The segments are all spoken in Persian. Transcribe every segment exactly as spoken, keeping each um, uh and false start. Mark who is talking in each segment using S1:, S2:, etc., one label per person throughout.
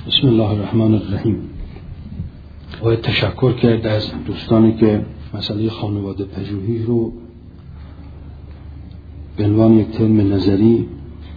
S1: بسم الله الرحمن الرحیم. باید تشکر کرد از دوستانی که مسئله خانواده پژوهی رو به عنوان یک ترم نظری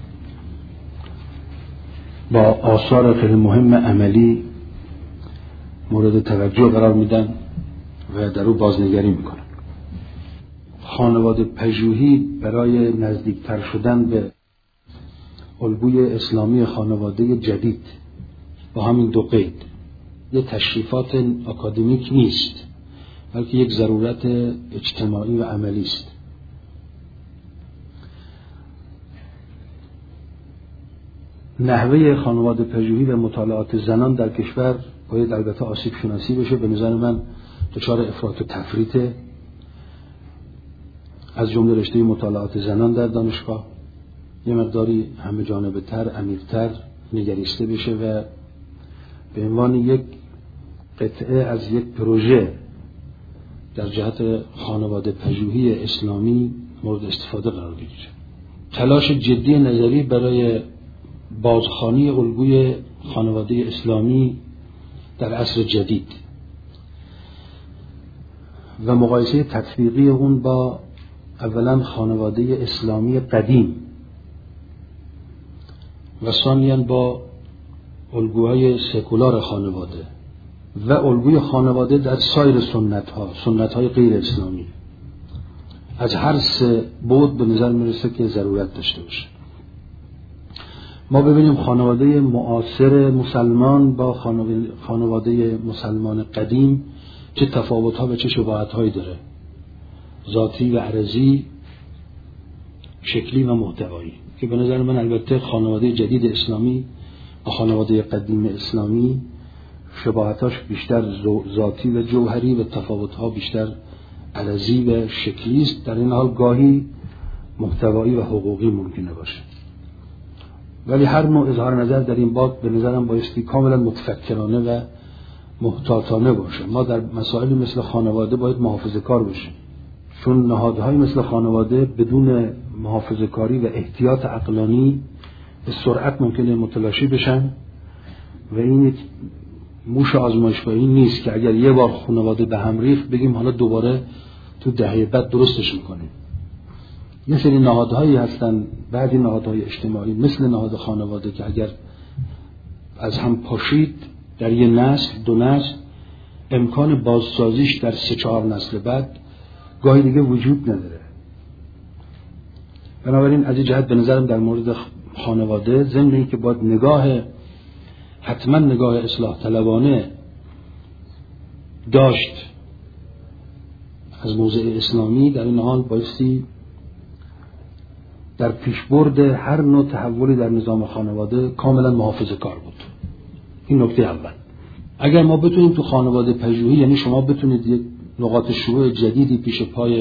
S1: با آثار خیلی مهم عملی مورد توجه قرار میدن و در او بازنگری میکنن. خانواده پژوهی برای نزدیکتر شدن به الگوی اسلامی خانواده جدید با همین دو قید، یه تشریفات اکادمیک نیست بلکه یک ضرورت اجتماعی و عملی است. نحوه خانواده پژوهی و مطالعات زنان در کشور باید البته آسیب شناسی بشه. به نظر من دچار افراط و تفریطه، از جمله رشته مطالعات زنان در دانشگاه یه مقداری همه جانبه تر، عمیق‌تر نگریسته بشه و به عنوان یک قطعه از یک پروژه در جهت خانواده پژوهی اسلامی مورد استفاده قرار بگیره. تلاش جدی نظری برای بازخوانی الگوی خانواده اسلامی در عصر جدید و مقایسه تطبیقی اون با اولا خانواده اسلامی قدیم و ثانیاً با الگوهای سکولار خانواده و الگوی خانواده در سایر سنت ها سنت های غیر اسلامی، از هر سه بعد به نظر میرسه که ضرورت داشته باشه. ما ببینیم خانواده معاصر مسلمان با خانواده مسلمان قدیم چه تفاوت ها و چه شباهت هایی داره، ذاتی و عرضی، شکلی و محتوایی، که به نظر من البته خانواده جدید اسلامی با خانواده قدیم اسلامی شباهتاش بیشتر ذاتی و جوهری و تفاوت‌ها بیشتر عرضی و شکلی است. در این حال گاهی محتوایی و حقوقی ممکنه باشه، ولی هر نوع اظهار نظر در این باب به نظرم بایستی کاملا متفکرانه و محتاطانه باشه. ما در مسائلی مثل خانواده باید محافظه‌کار باشیم، چون نهادهای مثل خانواده بدون محافظه‌کاری و احتیاط عقلانی به سرعت ممکنه متلاشی بشن و این یک موش آزمایشگاهی نیست که اگر یه بار خانواده به هم ریخت بگیم حالا دوباره تو دهه بعد درستش میکنیم. یه سری نهادهایی هستن، بعضی نهادهای اجتماعی مثل نهاد خانواده که اگر از هم پاشید در یه نسل دو نسل امکان بازسازیش در سه چهار نسل بعد گاهی دیگه وجود نداره. بنابراین از این جهت به نظرم در مورد خانواده ضمن این که باید نگاه حتما نگاه اصلاح طلبانه داشت از موضع اسلامی، در این حال بایستی در پیشبرد هر نوع تحولی در نظام خانواده کاملا محافظه‌کار بود. این نکته اول. اگر ما بتونیم تو خانواده پژوهی، یعنی شما بتونید یک نقاط شروع جدیدی پیش پای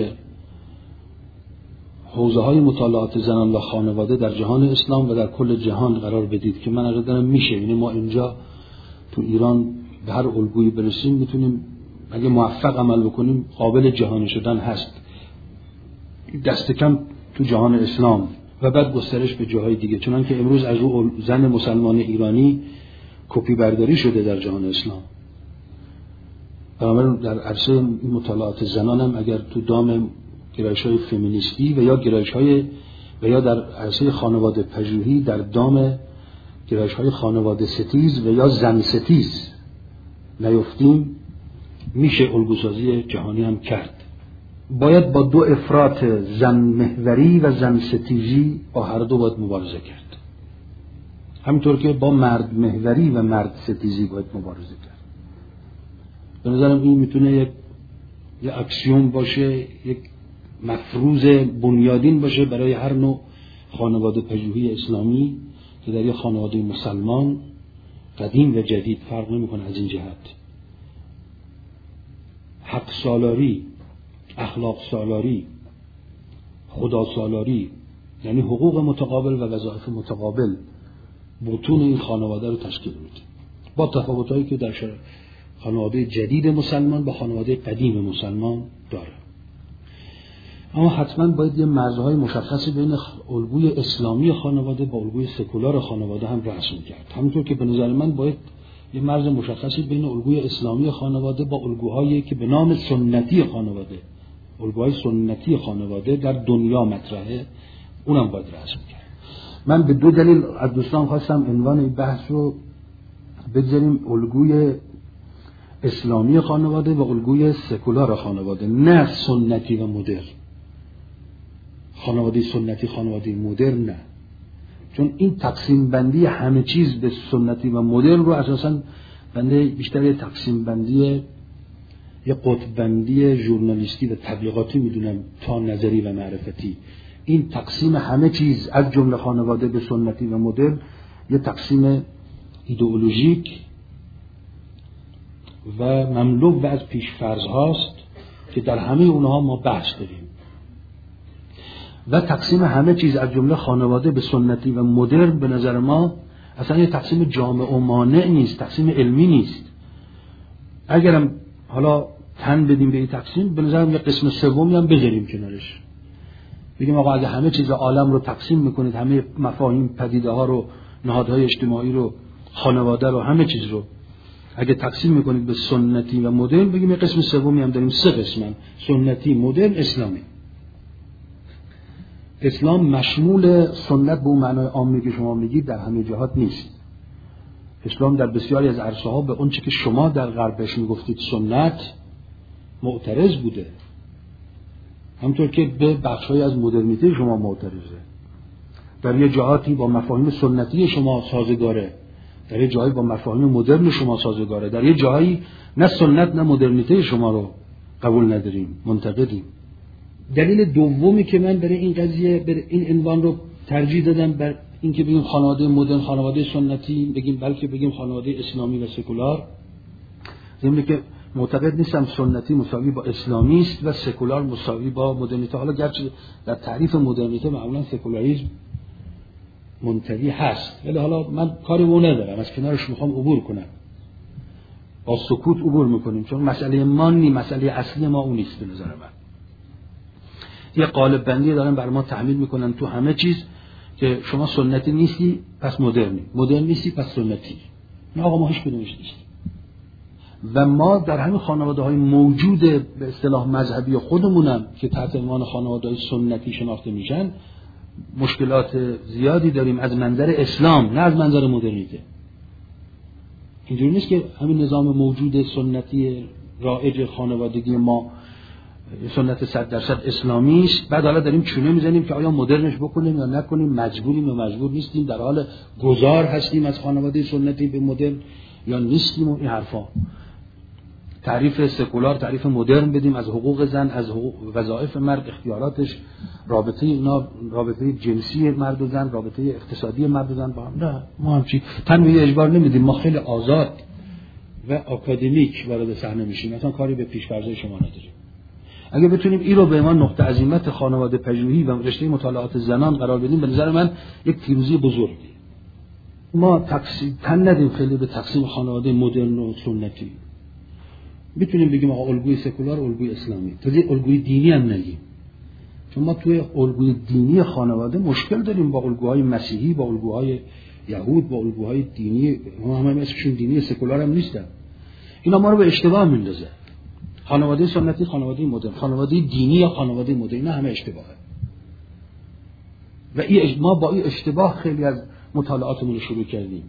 S1: حوزه های مطالعات زنان و خانواده در جهان اسلام و در کل جهان قرار بدید که من عقیده دارم میشه، یعنی ما اینجا تو ایران به هر الگویی برسیم میتونیم اگه موفق عمل بکنیم قابل جهانی شدن هست، دست کم تو جهان اسلام و بعد گسترش به جاهای دیگه، چنانکه امروز از رو زن مسلمان ایرانی کپی برداری شده در جهان اسلام. بنابراین در عرصه مطالعات زنان هم اگر تو دام گرایش‌های فمینیستی و یا گرایش‌های و یا در عرصه خانواده پژوهی در دام گرایش‌های خانواده ستیز و یا زن ستیز نیفتیم میشه الگوسازی جهانی هم کرد. باید با دو افراط زن محوری و زن ستیزی با هر دو باید مبارزه کرد، همینطور که با مرد محوری و مرد ستیزی باید مبارزه کرد. به نظرم این میتونه یک یک اکسیوم باشه، یک مفروض بنیادین باشه برای هر نوع خانواده پژوهی اسلامی که در یک خانواده مسلمان قدیم و جدید فرق نمیکنه. از این جهت حق سالاری، اخلاق سالاری، خدا سالاری، یعنی حقوق متقابل و وظایف متقابل بطون این خانواده رو تشکیل میده، با تفاوتایی که در خانواده جدید مسلمان با خانواده قدیم مسلمان داره. اما حتما باید یه مرزهای مشخصی بین الگوی اسلامی خانواده با الگوی سکولار خانواده هم رسم کرد. همونطور که به نظر من باید یه مرز مشخصی بین الگوی اسلامی خانواده با الگوهایی که به نام سنتی خانواده، الگوهای سنتی خانواده در دنیا مطرحه، اونم باید رسم کرد. من به دو دلیل از دوستان خواستم عنوان این بحث رو بگذاریم الگوی اسلامی خانواده و الگوی سکولار خانواده، نه سنتی و مدرن. خانواده سنتی، خانواده مدرن نه، چون این تقسیم بندی همه چیز به سنتی و مدرن رو اساساً بنده بیشتر یه تقسیم بندی، یه قطب بندی ژورنالیستی و تبلیغاتی میدونم تا نظری و معرفتی. این تقسیم همه چیز از جمله خانواده به سنتی و مدرن یه تقسیم ایدئولوژیک و مملو از پیش‌فرض هاست که در همه اونها ما بحث داریم. و تقسیم همه چیز از جمله خانواده به سنتی و مدرن به نظر ما اصلا یه تقسیم جامع و مانع نیست، تقسیم علمی نیست. اگرم حالا تن بدیم به این تقسیم، به نظرم یه قسم سومی هم بذاریم کنارش، بگیم آقا اگه همه چیز عالم رو تقسیم میکنید، همه مفاهیم، پدیده ها رو، نهادهای اجتماعی رو، خانواده رو، همه چیز رو اگه تقسیم میکنید به سنتی و مدرن، بگیم یه قسم سومی هم داریم، سه قسمن: سنتی، مدرن، اسلامی. اسلام مشمول سنت به اون معنای عامی که شما میگید در همه جهات نیست. اسلام در بسیاری از عرصه ها به اون چه که شما در غرب بهش میگفتید سنت معترض بوده، همونطور که به بخش‌های از مدرنیته شما معترضه. در یه جهاتی با مفاهیم سنتی شما سازگاره، در یه جایی با مفاهیم مدرن شما سازگاره، در یه جایی نه سنت نه مدرنیته شما رو قبول نداریم، منتقدیم. دلیل دومی که من برای این قضیه، برای این عنوان رو ترجیح دادم بر اینکه بگیم خانواده مدرن، خانواده سنتی بگیم، بلکه بگیم خانواده اسلامی و سکولار، زمینه که معتقد نیستم سنتی مساوی با اسلامی است و سکولار مساوی با مدرنیته. حالا گرچه در تعریف مدرنیته معمولا سکولاریسم منتفی هست، ولی حالا من کاری با اون ندارم، از کنارش میخوام عبور کنم، با سکوت عبور میکنیم، چون مسئله ما نی، مسئله اصلی ما اون نیست. به نظر من یه قالب بندی دارن بر ما تحمیل میکنن تو همه چیز که شما سنتی نیستی پس مدرنی، مدرن نیستی پس سنتی. نه آقا، ما هیچ کدومش نیستیم. و ما در همین خانواده های موجود به اصطلاح مذهبی خودمونم که تحت عنوان خانواده های سنتی شناخته میشن مشکلات زیادی داریم از منظر اسلام، نه از منظر مدرنیته. اینجوری نیست که همین نظام موجود سنتی رایج خانوادگی ما سنت صد درصد اسلامی است، بعد حالا داریم چونه میزنیم که آیا مدرنش بکنیم یا نکنیم، مجبوریم یا مجبور نیستیم، در حال گذار هستیم از خانواده سنتی به مدرن یا نیستیم. و این حرفا تعریف سکولار، تعریف مدرن بدیم از حقوق زن، از حقوق وظایف مرد، اختیاراتش، رابطه اینا، رابطه جنسی مرد و زن، رابطه اقتصادی مرد و زن با هم. نه، ما همچی تنویع اجبار نمیدیم، ما خیلی آزاد و آکادمیک وارد صحنه میشیم، مثلا کاری به پیش‌فرض‌های شما نداریم. اگه بتونیم این رو به عنوان نقطه عظیمت خانواده پژوهی و رشته مطالعات زنان قرار بدیم، به نظر من یک پیروزی بزرگی. ما تقسیم تن ندیم خیلی به تقسیم خانواده مدرن و سنتی. میتونیم بگیم آقا الگوی سکولار، الگوی اسلامی، تازه الگوی دینی هم نگیم، چون ما توی الگوی دینی خانواده مشکل داریم با الگوهای مسیحی، با الگوهای یهود، با الگوهای دینی، ما همه اسمشون دینی، سکولار هم نیستن. اینا ما رو به اشتباه میندازه. خانواده سنتی، خانواده مدرن، خانواده دینی یا خانواده مدرن، اینا همه اشتباهه. و این ما با این اشتباه خیلی از مطالعاتمون رو شروع کردیم.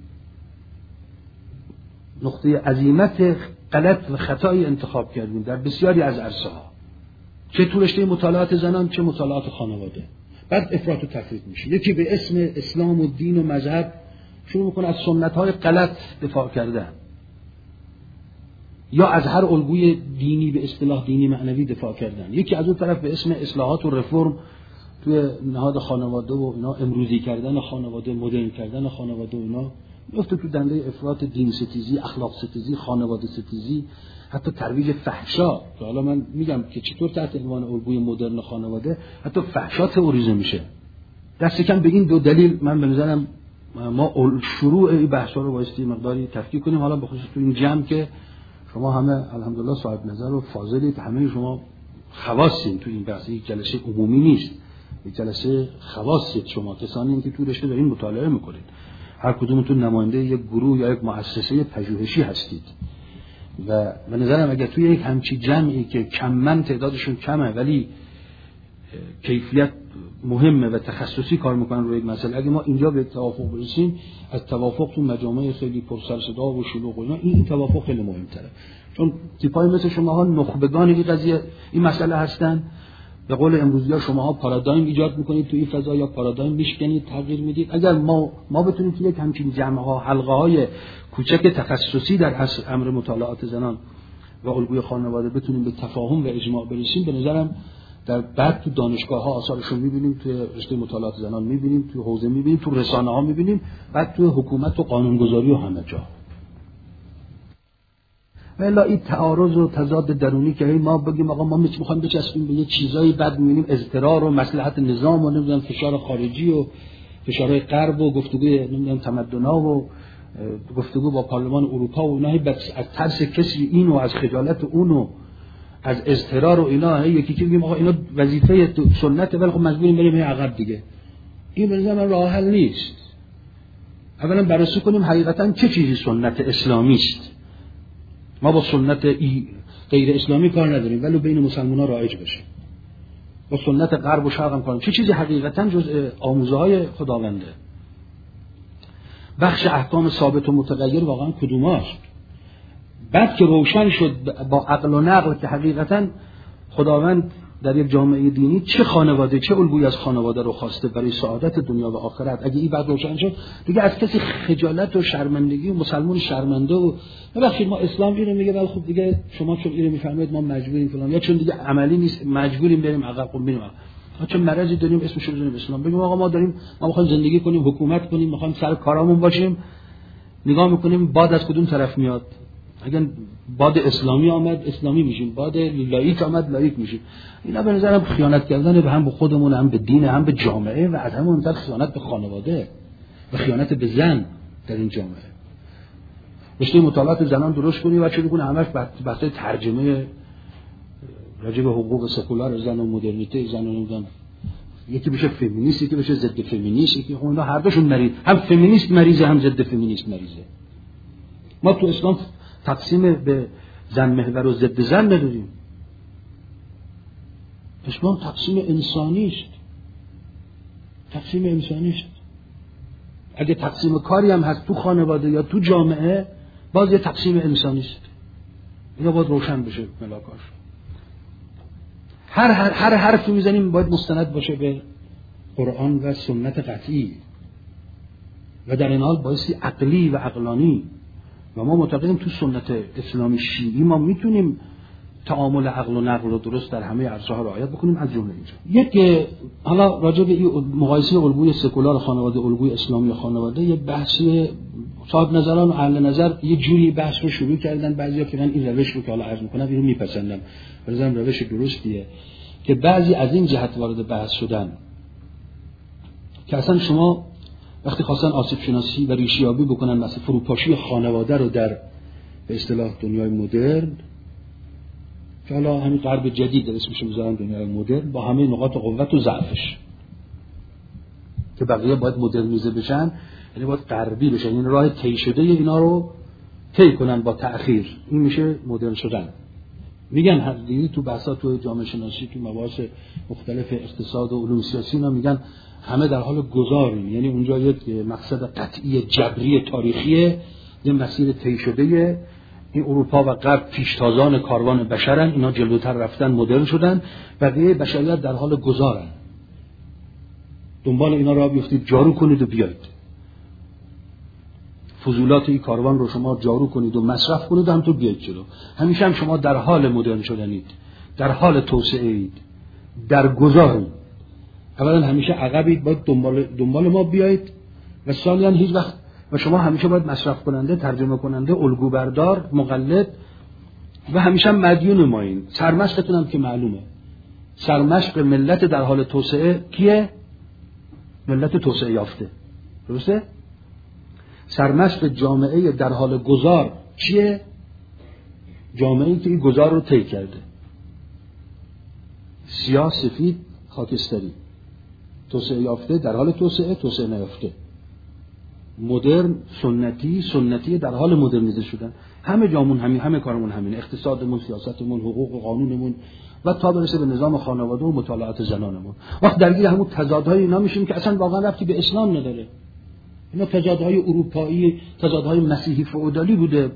S1: نقطه عظیمت غلط و خطایی انتخاب کردیم در بسیاری از عرصه ها، چه تو رشته مطالعات زنان چه مطالعات خانواده. بعد افراط و تفریط میشه، یکی به اسم اسلام و دین و مذهب شروع میکنه از سنت های غلط دفاع کردن، یا از هر الگوی دینی به اصطلاح دینی معنوی دفاع کردن. یکی از اون طرف به اسم اصلاحات و رفرم توی نهاد خانواده و اینا، امروزی کردن خانواده، مدرن کردن خانواده و اینا، میفته تو دنده افراط دین ستیزی، اخلاق ستیزی، خانواده ستیزی، حتی ترویج فحشا. که حالا من میگم که چطور تحت عنوان الگوی مدرن خانواده حتی فحشا تئوریزه میشه. دست کم به این دو دلیل من به نظرم ما شروع این بحثا رو بایستی مقداری تفکیک کنیم. حالا به خصوص تو این جمع که شما همه الحمدلله صاحب نظر و فاضلید، همه شما خواصین تو این بحث، یک جلسه عمومی نیست، یک جلسه خواصید شما کسانی که تو رشته دارین مطالعه میکنید. هر کدومتون نماینده یک گروه یا یک مؤسسه پژوهشی هستید و به نظرم اگر توی یک همچی جمعی که کماً تعدادشون کمه ولی کیفیت مهمه و تخصصی کار میکنن روی یک مسئله، اگه ما اینجا به توافق برسیم، از توافق تو مجامع خیلی پر سر صدا و شلوغ و اینا، این توافق خیلی مهمتره. چون تیپای مثل شماها نخبگان این قضیه این مسئله هستن. به قول امروزی‌ها شماها پارادایم ایجاد میکنید تو این فضا یا پارادایم میشکنید، تغییر میدید. اگر ما ما بتونیم که یک همچین جمع‌ها، حلقه‌های کوچک تخصصی در امر مطالعات زنان و الگوی خانواده بتونیم به تفاهم و اجماع برسیم، به نظرم در بعد تو دانشگاه‌ها آثارشو می‌بینیم، تو رشته مطالعات زنان می‌بینیم، تو حوزه می‌بینیم، تو رسانه‌ها می‌بینیم، بعد تو حکومت و قانونگذاری و همه جا. ولی این تعارض و تضاد درونی که ما بگیم آقا ما می‌خوایم بچسبیم به یه چیزایی، بعد می‌بینیم اضطرار و مصلحت نظام و نمی‌دونم فشار خارجی و فشارهای غرب و گفتگوی نمی‌دونم تمدن‌ها و گفتگو با پارلمان اروپا و اینا، از ترس کسی اینو، از خجالت اونو، از اضطرار و اینا، یکی که میگیم آقا اینا وظیفه سنته ولی خب مجبوریم بریم این عقب دیگه. این به نظر من راه حل نیست. اولا بررسی کنیم حقیقتا چه چیزی سنت اسلامی است. ما با سنت غیر اسلامی کار نداریم ولی بین مسلمان‌ها رایج بشه. با سنت غرب و شرق هم کار، چه چیزی حقیقتا جزء آموزه‌های خداونده. بخش احکام ثابت و متغیر واقعا کدوماست؟ بعد که روشن شد با عقل و نقل که حقیقتا خداوند در یک جامعه دینی چه خانواده، چه الگویی از خانواده رو خواسته برای سعادت دنیا و آخرت، اگه این بعد روشن شد دیگه از کسی خجالت و شرمندگی و مسلمان شرمنده و ببخشید ما اسلام اینو میگه ولی خب دیگه شما چون اینو میفهمید ما مجبوریم فلان، یا چون دیگه عملی نیست مجبوریم بریم عقب و بریم. ما چون مرضی داریم اسمش رو بزنیم اسلام، بگیم آقا ما داریم ما می‌خوایم زندگی کنیم، حکومت کنیم، می‌خوایم سر کارامون باشیم، نگاه می‌کنیم باد از کدوم طرف میاد. اگر باد اسلامی آمد اسلامی میشیم، باد لاییک آمد لاییک میشیم. اینا به نظرم خیانت کردن به هم به خودمون، هم به دین، هم به جامعه و از همه مهمتر خیانت به خانواده و خیانت به زن در این جامعه. رشته مطالعات زنان درست کنی و چه بگونه همش بحث ترجمه راجع به حقوق سکولار زن و مدرنیته زن و نمیدونم، یکی بشه فمینیست یکی بشه ضد فمینیست، یکی اونا هر دوشون مریض، هم فمینیست مریضه هم ضد فمینیست مریضه. ما تو اسلام تقسیم به زن محور و ضد زن نداریم. اسلام تقسیم انسانی است. تقسیم انسانی است. اگه تقسیم کاری هم هست تو خانواده یا تو جامعه، باز یه تقسیم انسانی است. اینا باید روشن بشه ملاکاش. هر هر هر حرفی میزنیم باید مستند باشه به قرآن و سنت قطعی و در این حال بایستی عقلی و عقلانی. و ما معتقدیم تو سنت اسلامی شیعی ما میتونیم تعامل عقل و نقل رو درست در همه عرصه‌ها رعایت بکنیم، از جمله اینجا. یک حالا راجع به این مقایسه الگوی سکولار خانواده الگوی اسلامی خانواده یه بحثی صاحب نظران و اهل نظر یه جوری بحث رو شروع کردن، بعضیا که من این روش رو که حالا عرض می‌کنم اینو میپسندم، بازم روش درستیه که بعضی از این جهت وارد بحث شدن که اصلا شما وقتی خواستن آسیب شناسی و ریشه‌یابی بکنن مثلا فروپاشی خانواده رو در به اصطلاح دنیای مدرن که حالا همین غرب جدید در اسمش میذارن دنیای مدرن با همه نقاط قوت و ضعفش که بقیه باید مدرنیزه بشن، یعنی باید غربی بشن، این راه طی شده اینا رو طی کنن با تأخیر، این میشه مدرن شدن. میگن هر دیگه تو بحثات تو جامعه شناسی تو مباحث مختلف اقتصاد و علوم سیاسی اینا میگن همه در حال گذاریم، یعنی اونجا یک مقصد قطعی جبری تاریخیه، یه مسیر طی شده. این اروپا و غرب پیشتازان کاروان بشرن، اینا جلوتر رفتن مدرن شدن، بقیه بشریت در حال گذارن. دنبال اینا راه بیفتید، جارو کنید و بیایید. فضولات این کاروان رو شما جارو کنید و مصرف کنید و همینطور بیایید جلو. همیشه هم شما در حال مدرن شدنید، در حال توسعه اید، در گذارید. اولا همیشه عقبید، باید دنبال دنبال ما بیایید و ثانیاً هیچ وقت و شما همیشه باید مصرف کننده، ترجمه کننده، الگو بردار، مقلد و همیشه مدیون مایین. سرمشقتون هم که معلومه، سرمشق ملت در حال توسعه کیه؟ ملت توسعه یافته، درسته؟ سرمشق جامعه در حال گذار چیه؟ جامعه‌ای که این گذار رو طی کرده، سیاه سفید خاکستری، توسعه یافته در حال توسعه، توسعه نیافته. مدرن سنتی، سنتی در حال مدرنیزه شدن. همه جامون همین، همه کارمون همین، اقتصادمون، سیاستمون، حقوق و قانونمون و تا برسه به نظام خانواده و مطالعات زنانمون. وقت درگیر همون تضادهای اینا میشیم که اصلا واقعا ربطی به اسلام نداره. اینا تضادهای اروپایی، تضادهای مسیحی فئودالی بوده.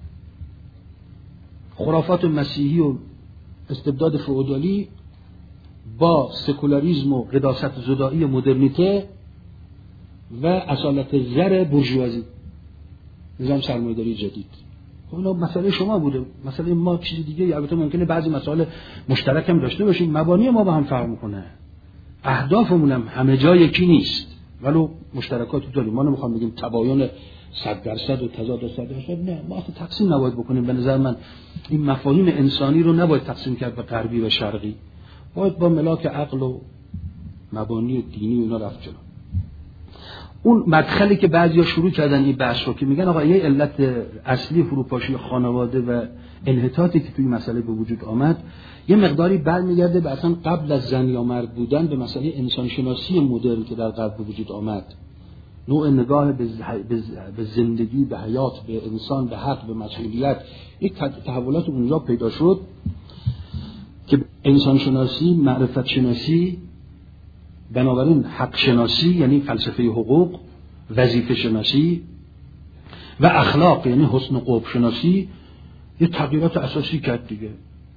S1: خرافات مسیحی و استبداد فئودالی با سکولاریسم و قداست زدایی مدرنیته و اصالت زر بورژوازی، نظام سرمایه‌داری جدید. اونا مسئله شما بوده، مسئله ما چیز دیگه. البته ممکنه بعضی مسائل مشترک هم داشته باشیم، مبانی ما با هم فرق میکنه، اهدافمون هم همه جا یکی نیست، ولو مشترکات داریم. ما نمیخوام بگیم تباین صد درصد و تضاد صد درصد، نه، ما اصلا تقسیم نباید بکنیم. به نظر من این مفاهیم انسانی رو نباید تقسیم کرد به غربی و شرقی، باید با ملاک عقل و مبانی دینی و اینا رفت جلو. اون مدخلی که بعضیا شروع کردن این بحث رو که میگن آقا یه علت اصلی فروپاشی خانواده و انحطاطی که توی مسئله به وجود آمد یه مقداری برمیگرده به اصلا قبل از زن یا مرد بودن، به مسئله انسان شناسی مدرن که در غرب به وجود آمد، نوع نگاه به زندگی، به حیات، به انسان، به حق، به مسئولیت. یک تحولات اونجا پیدا شد که انسان شناسی، معرفت شناسی، بنابراین حق شناسی یعنی فلسفه حقوق، وظیفه شناسی و اخلاق یعنی حسن و قبح شناسی یه تغییرات اساسی کرد دیگه.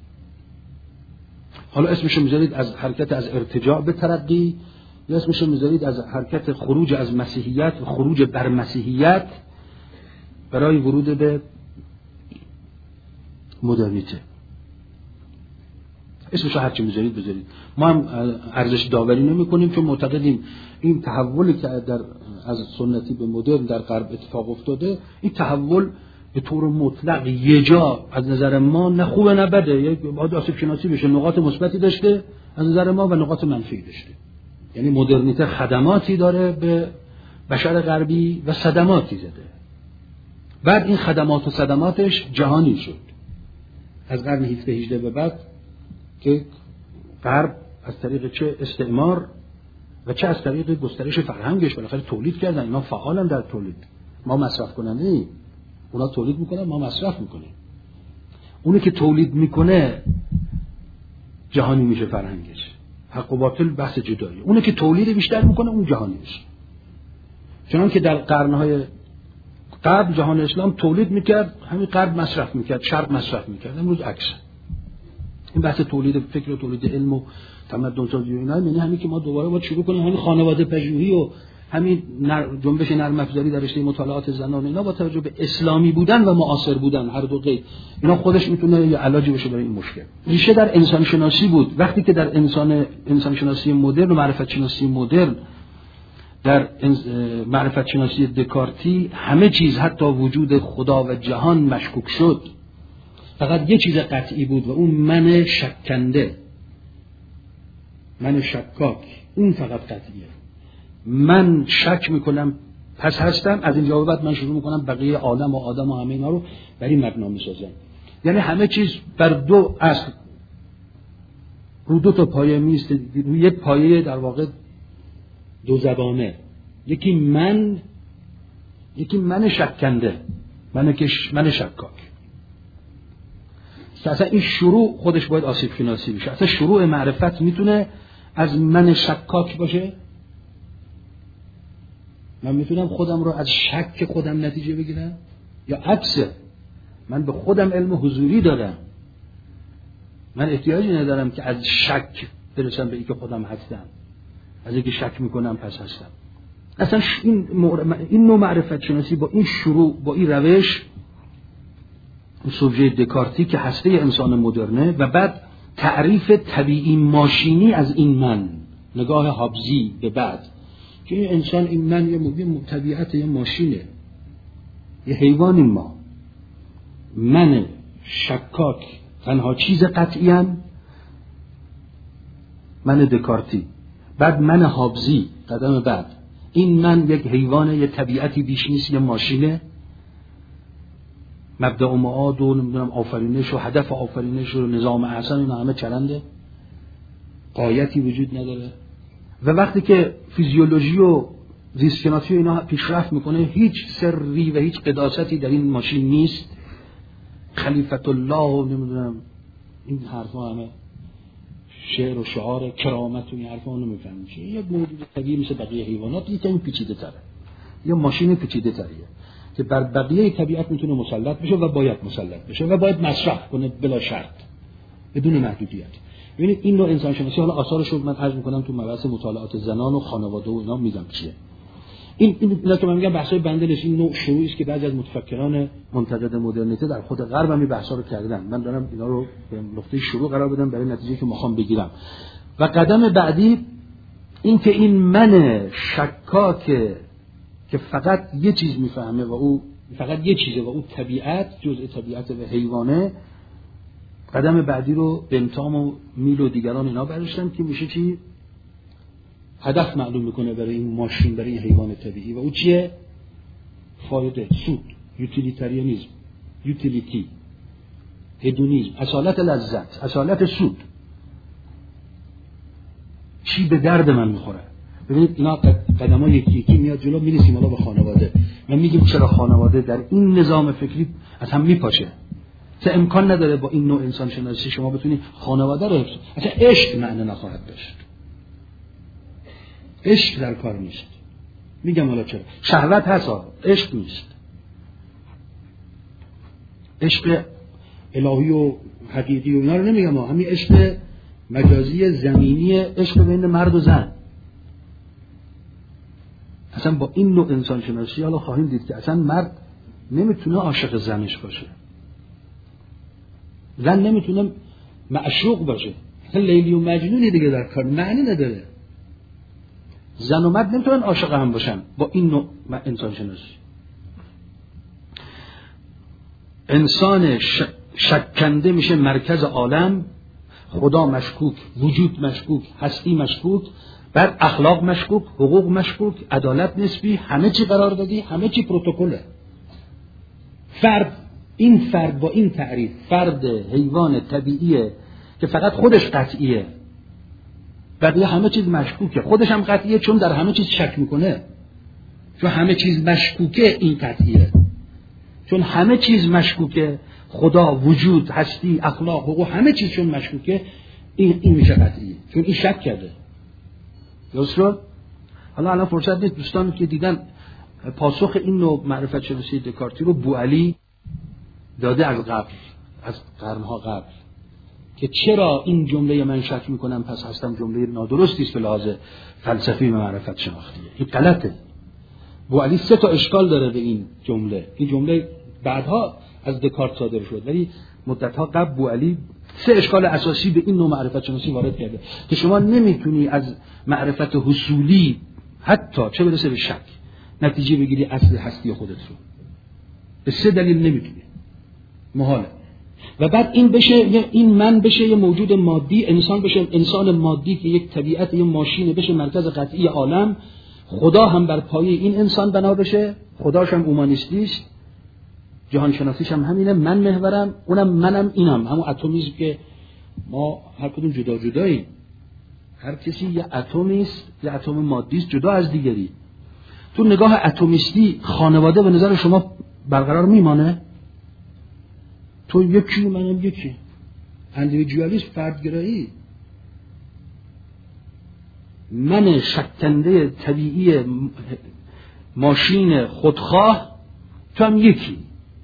S1: حالا اسمشو میذارید از حرکت از ارتجاع به ترقی، یا اسمشو میذارید از حرکت خروج از مسیحیت و خروج بر مسیحیت برای ورود به مدرنیته. اسمشو هرچی میذارید بذارید. ما هم ارزش داوری نمی کنیم چون معتقدیم این تحولی که در از سنتی به مدرن در غرب اتفاق افتاده، این تحول به طور مطلق یه جا از نظر ما نه خوبه نه بده، یک باید آسیب شناسی بشه. نقاط مثبتی داشته از نظر ما و نقاط منفی داشته. یعنی مدرنیته خدماتی داره به بشر غربی و صدماتی زده. بعد این خدمات و صدماتش جهانی شد از قرن هفدهم هجدهم به بعد که غرب از طریق چه استعمار و چه از طریق گسترش فرهنگش بالاخره تولید کردن. اینا فعالن در تولید، ما مصرف کننده ایم. اونا تولید میکنن، ما مصرف میکنیم. اونی که تولید میکنه جهانی میشه فرهنگش. حق و باطل بحث جداییه. اونی که تولید بیشتر میکنه اون جهانی میشه. چون که در قرنهای قبل جهان اسلام تولید میکرد، همین غرب مصرف میکرد، شرق مصرف میکرد. امروز عکس. این بحث تولید فکر و تولید علم و تمدن سازی و اینا، یعنی همین که ما دوباره باید شروع کنیم همین خانواده پژوهی و همین نر... جنبش نرم افزاری در رشته مطالعات زنان اینا با توجه به اسلامی بودن و معاصر بودن، هر دو قید، اینا خودش میتونه یه علاجی بشه برای این مشکل. ریشه در انسان شناسی بود. وقتی که در انسان انسان شناسی مدرن و معرفت شناسی مدرن، در معرفت شناسی دکارتی همه چیز حتی وجود خدا و جهان مشکوک شد، فقط یه چیز قطعی بود و اون من شکنده، من شکاک، اون فقط قطعیه. من شک میکنم پس هستم، از اینجا به بعد من شروع میکنم بقیه عالم و آدم و همه اینا رو بر این مبنا میسازم. یعنی همه چیز بر دو اصل، رو دو تا پایه میسته، رو یک پایه در واقع دو زبانه، یکی من، یکی من شکنده، من کش من شکاک. اصلا این شروع خودش باید آسیب شناسی بشه. اصلا شروع معرفت میتونه از من شکاک باشه. من میتونم خودم رو از شک خودم نتیجه بگیرم، یا عکسه، من به خودم علم حضوری دارم، من احتیاجی ندارم که از شک برسم به این که خودم هستم، از اینکه شک میکنم پس هستم. اصلا این این نوع معرفت شناسی با این شروع، با این روش سوژه دکارتی که هسته انسان مدرنه، و بعد تعریف طبیعی ماشینی از این من، نگاه هابزی به بعد که این انسان، این من یه موجود طبیعت، یه ماشینه، یه حیوانی، ما من شکاک تنها چیز قطعیم، من دکارتی. بعد من هابزی قدم بعد، این من یک حیوانه، یه طبیعتی بیش نیست، یه ماشینه، مبدأ و معاد و نمیدونم آفرینش و هدف آفرینش و نظام احسن، اینا همه چرنده، غایتی وجود نداره. و وقتی که فیزیولوژی و زیستشناسی اینا پیشرفت میکنه، هیچ سری و هیچ قداستی در این ماشین نیست، خلیفت الله و نمیدونم این حرفا همه شعر و شعار کرامت و این حرفا اونو میفهمیم چیه. یک موجود طبیعی مثل بقیه حیوانات، یه کمی پیچیده تره، یه ماشین پیچیده تریه که بر بقیه طبیعت میتونه مسلط بشه و باید مسلط بشه و باید مصرف کنه بلا شرط بدون محدودیت. ببینید این نوع انسان شناسی، حالا آثارش رو من عرض میکنم تو مبحث مطالعات زنان و خانواده و اینا میگم چیه. این اینا که من میگم بحثای بندلش این نوع شروعی است که بعضی از متفکران منتقد مدرنیته در خود غرب هم این بحثا رو کردن. من دارم اینا رو به نقطه شروع قرار بدم برای نتیجه که میخوام بگیرم. و قدم بعدی این که این من شکاک که فقط یه چیز میفهمه و او فقط یه چیزه و او طبیعت، جزء طبیعت و حیوانه، قدم بعدی رو بنتام و میل و دیگران اینا برداشتن که میشه چی؟ هدف معلوم میکنه برای این ماشین، برای این حیوان طبیعی، و او چیه؟ فایده، سود، یوتیلیتاریانیسم، یوتیلیتی، هدونیسم، اصالت لذت، اصالت سود. چی به درد من میخوره؟ ببینید اینا قدم‌ها یکی یکی میاد جلو، میرسیم حالا به خانواده. من میگم چرا خانواده در این نظام فکری از هم میپاشه؟ چه امکان نداره با این نوع انسان شناسی شما بتونی خانواده رو حفظ. اصلا عشق معنی نخواهد داشت. عشق در کار نیست. میگم حالا چرا؟ شهوت هست، عشق نیست. عشق الهی و حقیقی و اینا رو نمیگم، همین عشق مجازی زمینی، عشق بین مرد و زن. اصلا با این نوع انسان شناسی حالا خواهیم دید که اصلا مرد نمیتونه عاشق زنش باشه، زن نمیتونه معشوق باشه. اصلا لیلی و مجنونی دیگه در کار معنی نداره. زن و مرد نمیتونن عاشق هم باشن با این نوع انسان شناسی. انسان شکنده میشه مرکز عالم، خدا مشکوک، وجود مشکوک، هستی مشکوک، بعد اخلاق مشکوک، حقوق مشکوک، عدالت نسبی، همه چی قرار دادی، همه چی پروتکله. فرد، این فرد با این تعریف فرد حیوان طبیعیه که فقط خودش قطعیه، بقیه همه چیز مشکوکه. خودش هم قطعیه چون در همه چیز شک میکنه، چون همه چیز مشکوکه این قطعیه، چون همه چیز مشکوکه، خدا، وجود، هستی، اخلاق، حقوق، همه چیز چون مشکوکه این این میشه قطعیه، چون این شک کرده. درست شد؟ حالا الان فرصت نیست دوستان که دیدن پاسخ این نوع معرفت شناسی دکارتی رو بوعلی داده از قبل، از قرنها قبل، که چرا این جمله من شک میکنم پس هستم جمله نادرستی است به لحاظ فلسفی و معرفت شناختیه. این غلطه. بوعلی سه تا اشکال داره به این جمله. این جمله بعدها از دکارت صادر شد، ولی مدتها قبل بوعلی سه اشکال اساسی به این نوع معرفت شناسی وارد کرده که شما نمیتونی از معرفت حصولی حتی چه برسه به شک نتیجه بگیری اصل هستی خودت رو. به سه دلیل نمیتونی، محاله. و بعد این بشه، این من بشه یه موجود مادی، انسان بشه انسان مادی که یک طبیعت، یه ماشین بشه مرکز قطعی عالم، خدا هم بر پایه این انسان بنا بشه، خداش هم اومانیستی است، جهان شناسیش هم همینه، من محورم، اونم منم، اینم همون اتمیزم که ما هر کدوم جدا جداییم، هر کسی یه اتمی است، یه اتم مادی است جدا از دیگری. تو نگاه اتمیستی خانواده به نظر شما برقرار میمانه؟ تو یکی منم یکی، اندیویدوالیسم، فردگرایی. من شکنده طبیعی ماشین خودخواه، تو هم یکی.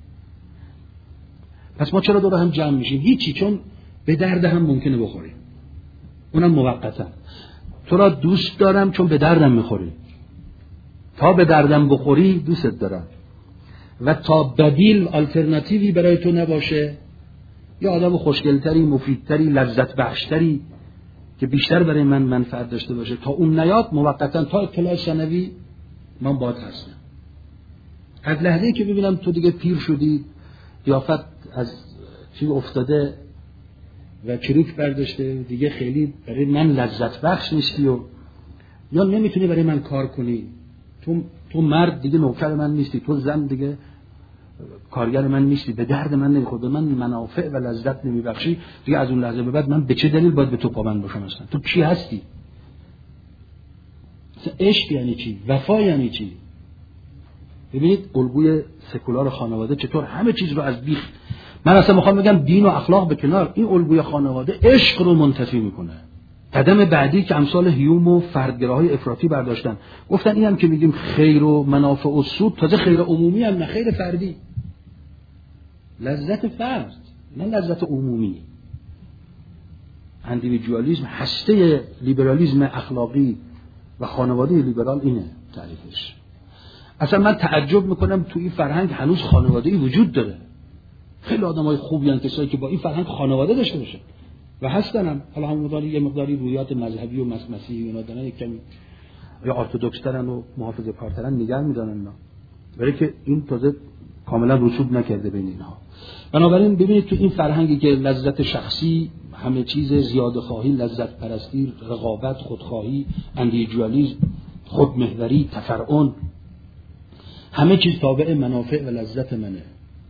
S1: پس ما چرا دور هم جمع میشیم؟ هیچی، چون به درد هم ممکنه بخوریم، اونم موقتا. تو را دوست دارم چون به دردم میخوری، تا به دردم بخوری دوستت دارم، و تا بدیل آلترناتیوی برای تو نباشه، یا آدم خوشگلتری، مفیدتری، لذت بخشتری که بیشتر برای من منفعت داشته باشه، تا اون نیاد موقتا، تا اطلاع ثانوی من باید هستم. از لحظه‌ای که ببینم تو دیگه پیر شدی، قیافت از چیز افتاده و چروک برداشته، دیگه خیلی برای من لذت بخش نیستی و یا نمیتونی برای من کار کنی، تو تو مرد دیگه نوکر من نیستی، تو زن دیگه کارگر من نیستی، به درد من نمیخوری، به من منافع و لذت نمیبخشی، دیگه از اون لحظه به بعد من به چه دلیل باید به تو پابند باشم؟ اصلا تو کی هستی؟ عشق یعنی چی؟ وفا یعنی چی؟ ببینید الگوی سکولار خانواده چطور همه چیز رو از بیخ، من اصلا میخوام بگم دین و اخلاق به کنار، این الگوی خانواده عشق رو منتفی میکنه. قدم بعدی که امثال هیوم و فردگراهای افراطی برداشتن، گفتن این هم که میگیم خیر و منافع و سود، تازه خیر عمومی هم نه، خیر فردی، لذت فرد نه لذت عمومی. اندیویدوالیسم هسته لیبرالیسم اخلاقی و خانواده لیبرال اینه تعریفش. اصلا من تعجب میکنم تو این فرهنگ هنوز خانواده‌ای وجود داره. خیلی آدمای خوبی هستن کسایی که با این فرهنگ خانواده داشته باشه و هستن هم. حالا هم مقداری یه مقداری رویات مذهبی و مسیحی اینا دارن، یک کمی یا ارتدوکس ترن و محافظه‌کارترن نگه میدارن اینا، ولی که این تازه کاملا رسوب نکرده بین اینها. بنابراین ببینید تو این فرهنگی که لذت شخصی، همه چیز زیاده خواهی، لذت پرستی، رقابت، خودخواهی، اندیویدوالیسم، خودمحوری، تفرعن، همه چیز تابع منافع و لذت منه،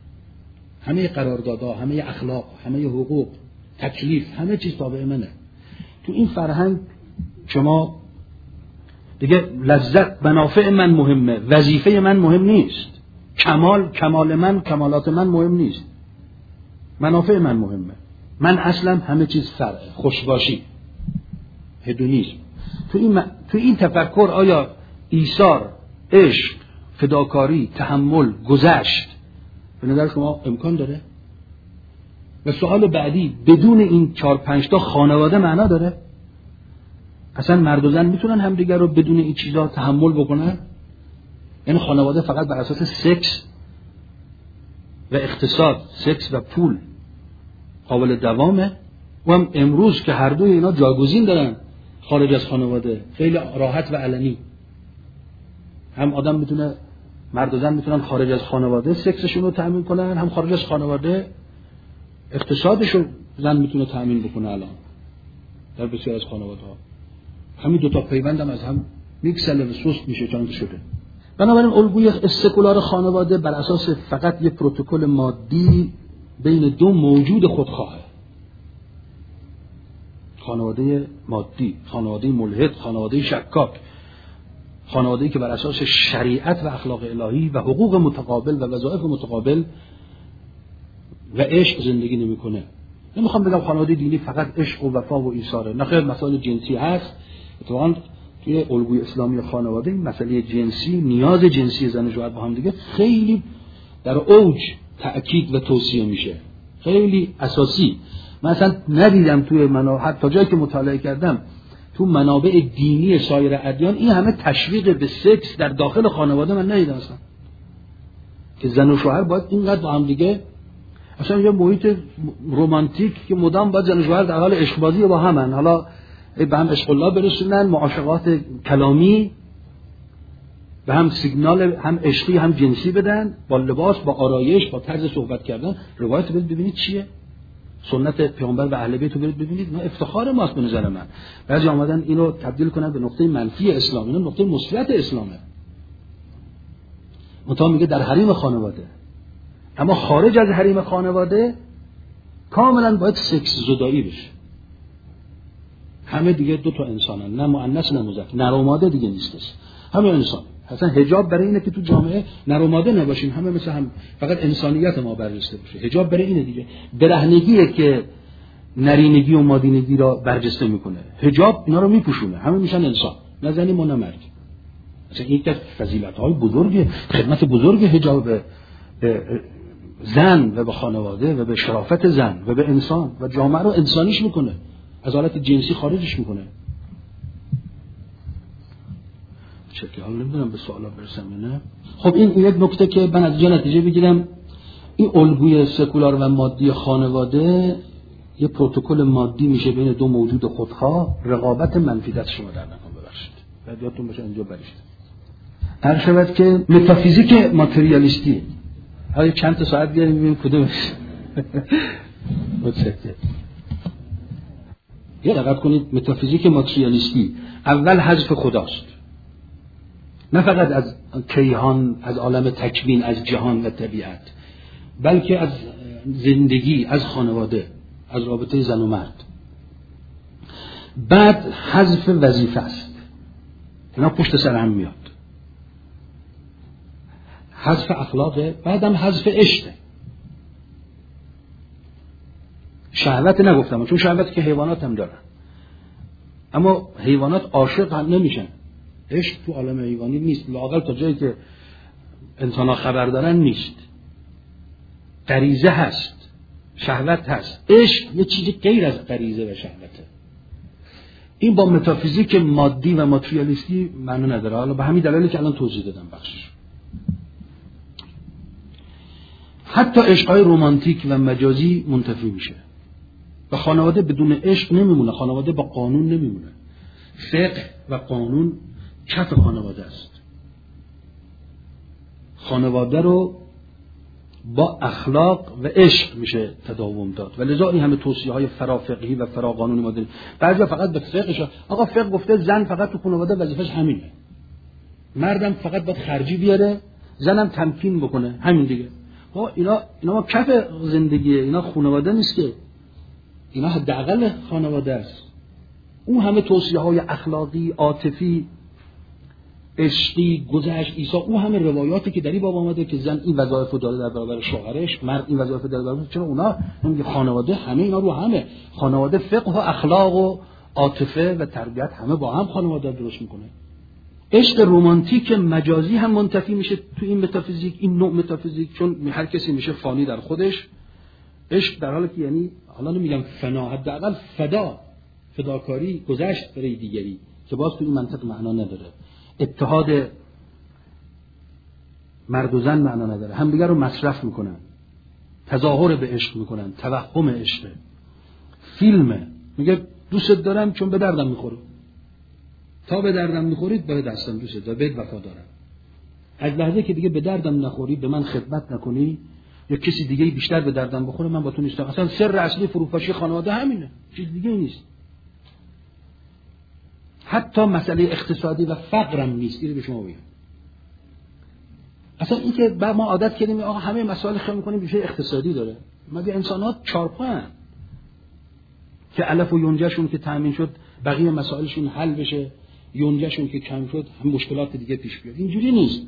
S1: همه قراردادها، همه اخلاق، همه حقوق، تکلیف، همه چیز تابع منه. تو این فرهنگ شما دیگه لذت، منافع من مهمه، وظیفه من مهم نیست، کمال کمال من، کمالات من مهم نیست، منافع من مهمه. من اصلا همه چیز فرعه، خوشباشی، هدونیسم. تو این م... تو این تفکر آیا ایثار، عشق، فداکاری، تحمل، گذشت به نظر شما امکان داره؟ و سوال بعدی، بدون این چهار پنج تا خانواده معنا داره؟ اصلا مرد و زن میتونن همدیگر رو بدون این چیزا تحمل بکنن؟ یعنی خانواده فقط بر اساس سکس و اقتصاد، سکس و پول قابل دوامه؟ و هم امروز که هر دوی اینا جایگزین دارن خارج از خانواده، خیلی راحت و علنی، هم آدم میتونه، مرد و زن میتونن خارج از خانواده سکسشون رو تأمین کنن، هم خارج از خانواده اقتصادشون زن میتونه تأمین بکنه. الان در بسیار از خانواده ها همین دوتا پیوند هم از هم میکسله و سست میشه چون شده. بنابراین الگوی سکولار خانواده بر اساس فقط یک پروتکل مادی بین دو موجود خودخواهه، خانواده مادی، خانواده ملحد، خانواده شکاک، خانواده‌ای که بر اساس شریعت و اخلاق الهی و حقوق متقابل و وظایف متقابل و عشق زندگی نمی‌کنه. نمیخوام بگم خانواده دینی فقط عشق و وفا و ایثاره، نه خیر، مسائل جنسی هست. اتفاقاً توی الگوی اسلامی خانواده این مسئله جنسی، نیاز جنسی زن و شوهر با هم دیگه خیلی در اوج تأکید و توصیه میشه، خیلی اساسی. من اصلا ندیدم توی منابع، حتی جایی که مطالعه کردم تو منابع دینی سایر ادیان این همه تشویق به سکس در داخل خانواده من ندیدم اصلا، که زن و شوهر باید اینقدر با هم دیگه، اصلا یه محیط رمانتیک که مدام باید زن و شوهر در حال عشق بازی با همن، حالا به هم عشق الله برسونن، معاشقات کلامی به هم سیگنال هم عشقی هم جنسی بدن، با لباس، با آرایش، با طرز صحبت کردن. روایت برید ببینید چیه، سنت پیامبر و اهل بیت رو برید ببینید، نه افتخار ماست به نظر من. بعضی آمدن اینو تبدیل کنن به نقطه منفی اسلام، اینو نقطه مثبت اسلامه. منتها میگه در حریم خانواده، اما خارج از حریم خانواده کاملا باید سکس زدایی بشه. همه دیگه دو تا انسانن، نه مؤنث نه مذکر، نر و ماده دیگه نیستش، همه انسان. اصلا حجاب برای اینه که تو جامعه نر و ماده نباشیم، همه مثل هم، فقط انسانیت ما برجسته باشه. حجاب برای اینه دیگه، برهنگیه که نرینگی و مادینگی را برجسته میکنه. حجاب اینا رو میپوشونه، همه میشن انسان، نه زنی و نه مرد. اصلا این یک فضیلت‌های بزرگ، خدمت بزرگ حجاب به زن و به خانواده و به شرافت زن و به انسان و جامعه رو انسانیش میکنه، از حالت جنسی خارجش میکنه. چه حالا نمیدونم به سوالا برسم یا نه. خب این یک نکته که من از جا نتیجه بگیرم، این الگوی سکولار و مادی خانواده یه پروتکل مادی میشه بین دو موجود خودخواه. رقابت منفی دست شما در نکن، ببخشید بعد یادتون باشه اینجا بریشت. هر شود که متافیزیک ماتریالیستی، حالا چند تا ساعت بیاریم ببینیم کدومش. متشکرم. یه دقت کنید، متافیزیک ماتریالیستی اول حذف خداست، نه فقط از کیهان، از عالم تکوین، از جهان و طبیعت، بلکه از زندگی، از خانواده، از رابطه زن و مرد. بعد حذف وظیفه است، اینا پشت سر هم میاد. حذف اخلاقه، بعدم حذف عشقه. شهوت نگفتم چون شهوت که حیوانات هم دارن، اما حیوانات عاشق هم نمیشن. عشق تو عالم حیوانی نیست، لااقل تا جایی که انسان‌ها خبر دارن نیست. غریزه هست، شهوت هست. عشق یه چیزی غیر از غریزه و شهوته. این با متافیزیک مادی و ماتریالیستی معنی نداره. حالا به همین دلیلی که الان توضیح دادم بخشش. حتی عشق‌های رمانتیک و مجازی منتفی میشه. و خانواده بدون عشق نمیمونه، خانواده با قانون نمیمونه. فقه و قانون کف خانواده است. خانواده رو با اخلاق و عشق میشه تداوم داد و لذا این همه توصیه‌های فرافقهی و فراقانونی ما داریم. بعضیا فقط به فقهش، آقا فقه گفته زن فقط تو خانواده وظیفش همینه، مردم فقط باید خرجی بیاره، زنم تمکین بکنه، همین دیگه. ها اینا اینا ما کف زندگیه، اینا خانواده نیست که، اینا حداقل خانواده است. اون همه توصیه‌های اخلاقی، عاطفی، عشقی، گذشت، عیسی، اون همه روایاتی که در این باب آمده که زن این وظایف رو داره در برابر شوهرش، مرد این وظایف رو داره در برابر، چرا اونا نمیگه خانواده همه اینا رو همه خانواده فقه و اخلاق و عاطفه و تربیت همه با هم خانواده درست میکنه. عشق رمانتیک مجازی هم منتفی میشه تو این متافیزیک، این نوع متافیزیک، چون هر کسی میشه فانی در خودش. عشق در حالی که یعنی حالا نمیگم فنا، حداقل فدا، فداکاری، گذشت برای دیگری، که باز تو این منطق معنا نداره. اتحاد مرد و زن معنا نداره، همدیگر رو مصرف میکنن، تظاهر به عشق میکنن، توهم عشق. فیلمه، میگه دوست دارم چون به دردم میخوره، تا به دردم میخورید باید دستم دوست دارم، بهت وفادارم. از لحظه که دیگه به دردم نخوری، به من خدمت نکنی یا کسی دیگه بیشتر به دردم بخوره، من با تو نیستم. اصلا سر اصلی فروپاشی خانواده همینه، چیز دیگه نیست. حتی مسئله اقتصادی و فقرم نیست. اینو به شما بگم، اصلا این که ما عادت کردیم آقا همه مسائل خیلی میکنیم بیشه اقتصادی داره. مگه انسان‌ها چارپان که علف و یونجهشون که تامین شد بقیه مسائلشون حل بشه، یونجهشون که کم شد هم مشکلات دیگه پیش بیاد؟ اینجوری نیست.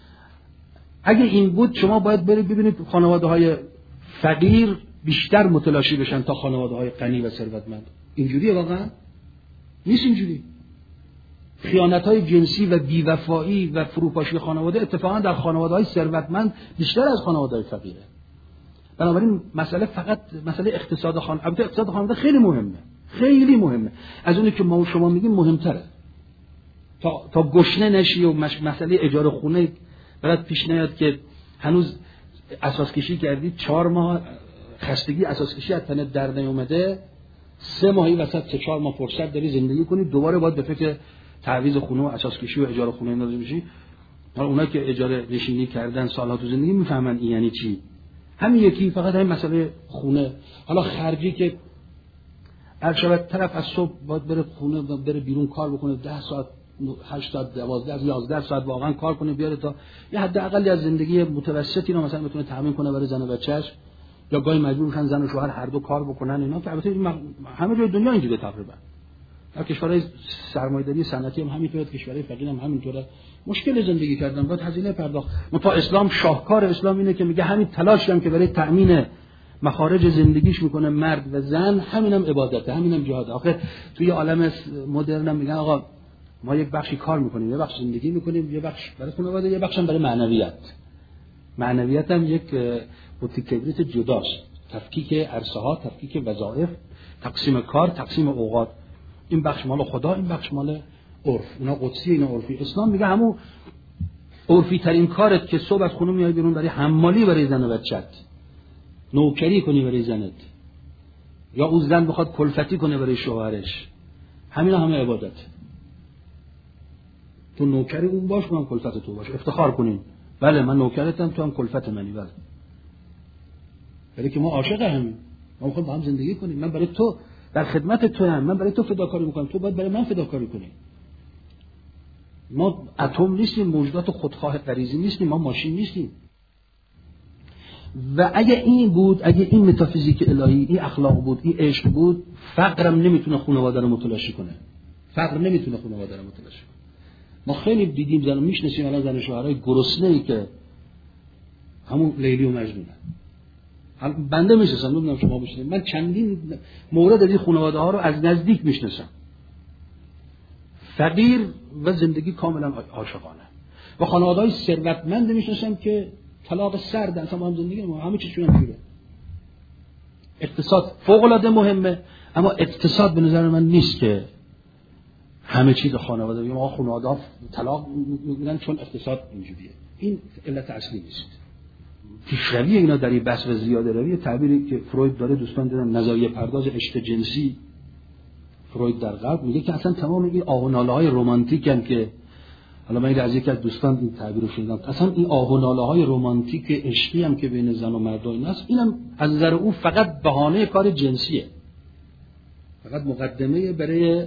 S1: اگه این بود شما باید برید ببینید خانواده‌های فقیر بیشتر متلاشی بشن تا خانواده‌های غنی و ثروتمند. اینجوریه واقعا؟ نیست اینجوری. خیانت‌های جنسی و بی‌وفایی و فروپاشی خانواده اتفاقا در خانواده‌های ثروتمند بیشتر از خانواده‌های فقیره. بنابراین مسئله فقط مسئله اقتصاد خانواده، البته اقتصاد خانواده خیلی مهمه، خیلی مهمه، از اونی که ما و شما میگیم مهمتره. تا تا گشنه نشی و مسئله اجاره خونه برات پیش نیاد که هنوز اساس کشی کردی، چهار ماه خستگی اساس کشی از تنت در نیومده، سه ماهی وسط سه چهار ماه فرصت داری زندگی کنی، دوباره باید به فکر تعویض خونه و اساس کشی و اجاره خونه اینا بشی. حالا اونایی که اجاره نشینی کردن سالها تو زندگی میفهمن این یعنی چی. همین یکی فقط همین مسئله خونه. حالا خرجی که هر شب طرف از صبح باید بره خونه، بره بیرون کار بکنه، ده ساعت، هشت ساعت، دوازده، یازده ساعت واقعا کار کنه بیاره تا یه حداقل از زندگی متوسطی رو مثلا بتونه تامین کنه برای زن و بچه‌اش، یا گاهی مجبور میشن زن و شوهر هر دو کار بکنن اینا، که البته همه جای دنیا اینجوریه تقریبا. در کشورهای سرمایه‌داری صنعتی هم همینطوره، کشورهای فقیر هم همینطوره. مشکل زندگی کردن باید هزینه پرداخت. متا اسلام شاهکار اسلام اینه که میگه همین تلاشی هم که برای تأمین مخارج زندگیش میکنه مرد و زن، همینم عبادته، همینم جهاده. آخه توی عالم مدرن هم میگن آقا ما یک بخشی کار میکنیم، یه بخش زندگی میکنیم، یه بخش برای خانواده، یه بخش هم برای معنویت. معنویت هم یک بوتیک کبریت جداست. تفکیک عرصه ها، تفکیک وظایف، تقسیم کار، تقسیم اوقات. این بخش مال خدا، این بخش مال عرف. اینا قدسی، اینا عرفی. اسلام میگه همون عرفی ترین کارت که صبح از خونه میای بیرون برای حمالی برای زن و بچت، نوکری کنی برای زنت، یا اون زن بخواد کلفتی کنه برای شوهرش، همینا همه عبادت. تو نوکری اون باش، من کلفت تو باش، افتخار کنین بله من نوکرتم، تو هم کلفت منی. بله، برای که ما عاشق همیم، ما میخوایم با هم زندگی کنیم. من برای تو در خدمت تو هم، من برای تو فداکاری میکنم، تو باید برای من فداکاری کنی. ما اتم نیستیم، موجودات خودخواه غریزی نیستیم، ما ماشین نیستیم. و اگه این بود، اگه این متافیزیک الهی، این اخلاق بود، این عشق بود، فقرم نمیتونه خانواده رو متلاشی کنه. فقر نمیتونه خانواده رو متلاشی کنه. ما خیلی دیدیم زن میشناسیم الان زن شوهرای گرسنه‌ای که همون لیلی و مجنونه. بنده میشناسم، نمیدونم شما میشناسید، من چندین مورد از این خانواده ها رو از نزدیک میشناسم. فقیر و زندگی کاملا عاشقانه. و خانواده‌های ثروتمند میشناسم که طلاق سرد اصلا با هم زندگی ما همه چیزشون هم جوره. اقتصاد فوق العاده مهمه، اما اقتصاد به نظر من نیست که همه چیز خانواده. میگم آقا خانواده‌ها طلاق میگیرن چون اقتصاد اینجوریه. این علت اصلی نیست. پیشروی اینا در این بحث و زیاده روی تعبیری که فروید داره، دوستان دیدن نظریه پرداز عشق جنسی فروید در غرب میگه که اصلا تمام این آه و ناله های رمانتیک هم که حالا من از یکی از دوستان این تعبیر رو شنیدم، اصلا این آه و ناله های رمانتیک عشقی هم که بین زن و مرد ایناست، اینم از نظر او فقط بهانه کار جنسیه، فقط مقدمه برای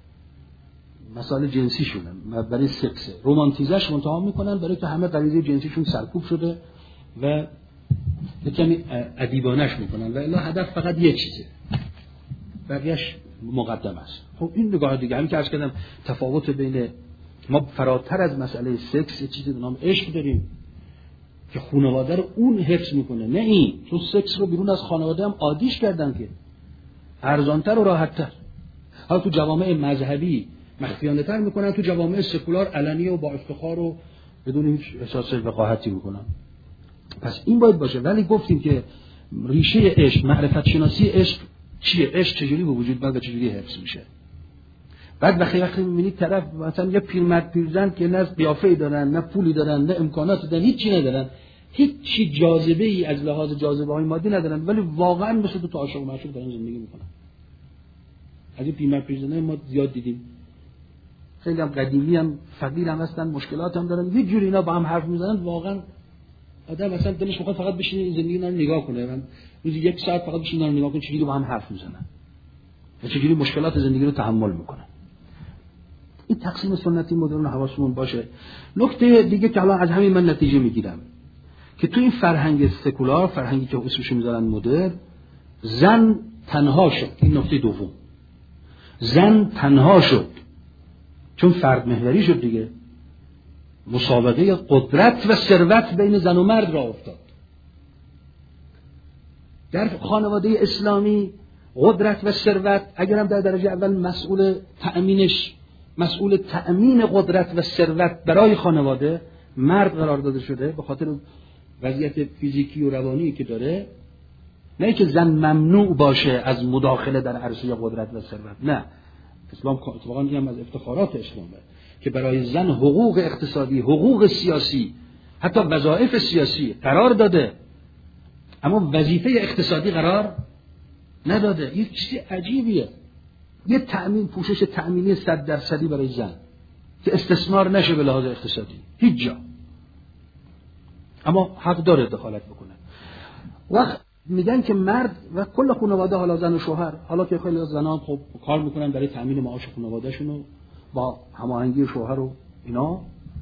S1: مسائل جنسیشونه، برای سکسه. رمانتیزش منتها میکنن برای که همه غریزه جنسیشون سرکوب شده و کمی ادیبانش میکنن و الا هدف فقط یه چیزه، بقیه‌اش مقدم است. خب این نگاه دیگه همین که عرض کردم تفاوت بین ما فراتر از مسئله سکس یه چیزی به نام عشق داریم که خانواده رو اون حفظ میکنه، نه این، چون سکس رو بیرون از خانواده هم عادیش کردن که ارزانتر و راحتتر. حالا تو جوامع مذهبی مخفیانه تر میکنن، تو جوامع سکولار علنی و با افتخار و بدون هیچ احساس وقاحتی میکنن. پس این باید باشه. ولی گفتیم که ریشه عشق، معرفت شناسی عشق چیه؟ عشق چجوری به وجود میاد و چجوری حفظ میشه؟ بعد وقتی وقتی میبینید طرف مثلا یه پیرمرد پیرزن که نه قیافه‌ای دارن، نه پولی دارن، نه امکاناتی دارن، هیچ چی ندارن، هیچ چی جاذبه ای از لحاظ جاذبه های مادی ندارن، ولی واقعا مثل تو عاشق و معشوق دارن زندگی میکنن. از این پیرمرد پیرزنای ما زیاد دیدیم، خیلی هم قدیمی هم فقیر هم هستن، مشکلات هم دارن، یه جوری اینا با هم حرف میزنن واقعا آدم مثلا دلش میخواد فقط بشینه این زندگی رو نگاه کنه، من روزی یک ساعت فقط بشینه اینا رو نگاه کنه چجوری با هم حرف میزنن و چجوری مشکلات زندگی رو تحمل میکنن. این تقسیم سنتی مدرن حواسمون باشه. نکته دیگه که الان از همین من نتیجه میگیرم که تو این فرهنگ سکولار، فرهنگی که اسمش میذارن مدرن، زن تنها شد. این نکته دوم، زن تنها شد چون فرد محوری شد دیگه. مسابقه قدرت و ثروت بین زن و مرد را افتاد. در خانواده اسلامی قدرت و ثروت اگرم در درجه اول مسئول تأمینش، مسئول تأمین قدرت و ثروت برای خانواده مرد قرار داده شده به خاطر وضعیت فیزیکی و روانی که داره، نه که زن ممنوع باشه از مداخله در عرصه قدرت و ثروت. نه، اسلام اتفاقا هم از افتخارات اسلامه که برای زن حقوق اقتصادی، حقوق سیاسی، حتی وظایف سیاسی قرار داده، اما وظیفه اقتصادی قرار نداده. یه چیز عجیبیه، یه تأمین، پوشش تأمینی صد درصدی برای زن که استثمار نشه به لحاظ اقتصادی هیچ جا، اما حق داره دخالت بکنه. وقت میگن که مرد و کل خانواده، حالا زن و شوهر، حالا که خیلی از زنان خب کار میکنن برای تأمین معاش خانوادهشون و با هماهنگی شوهر و اینا،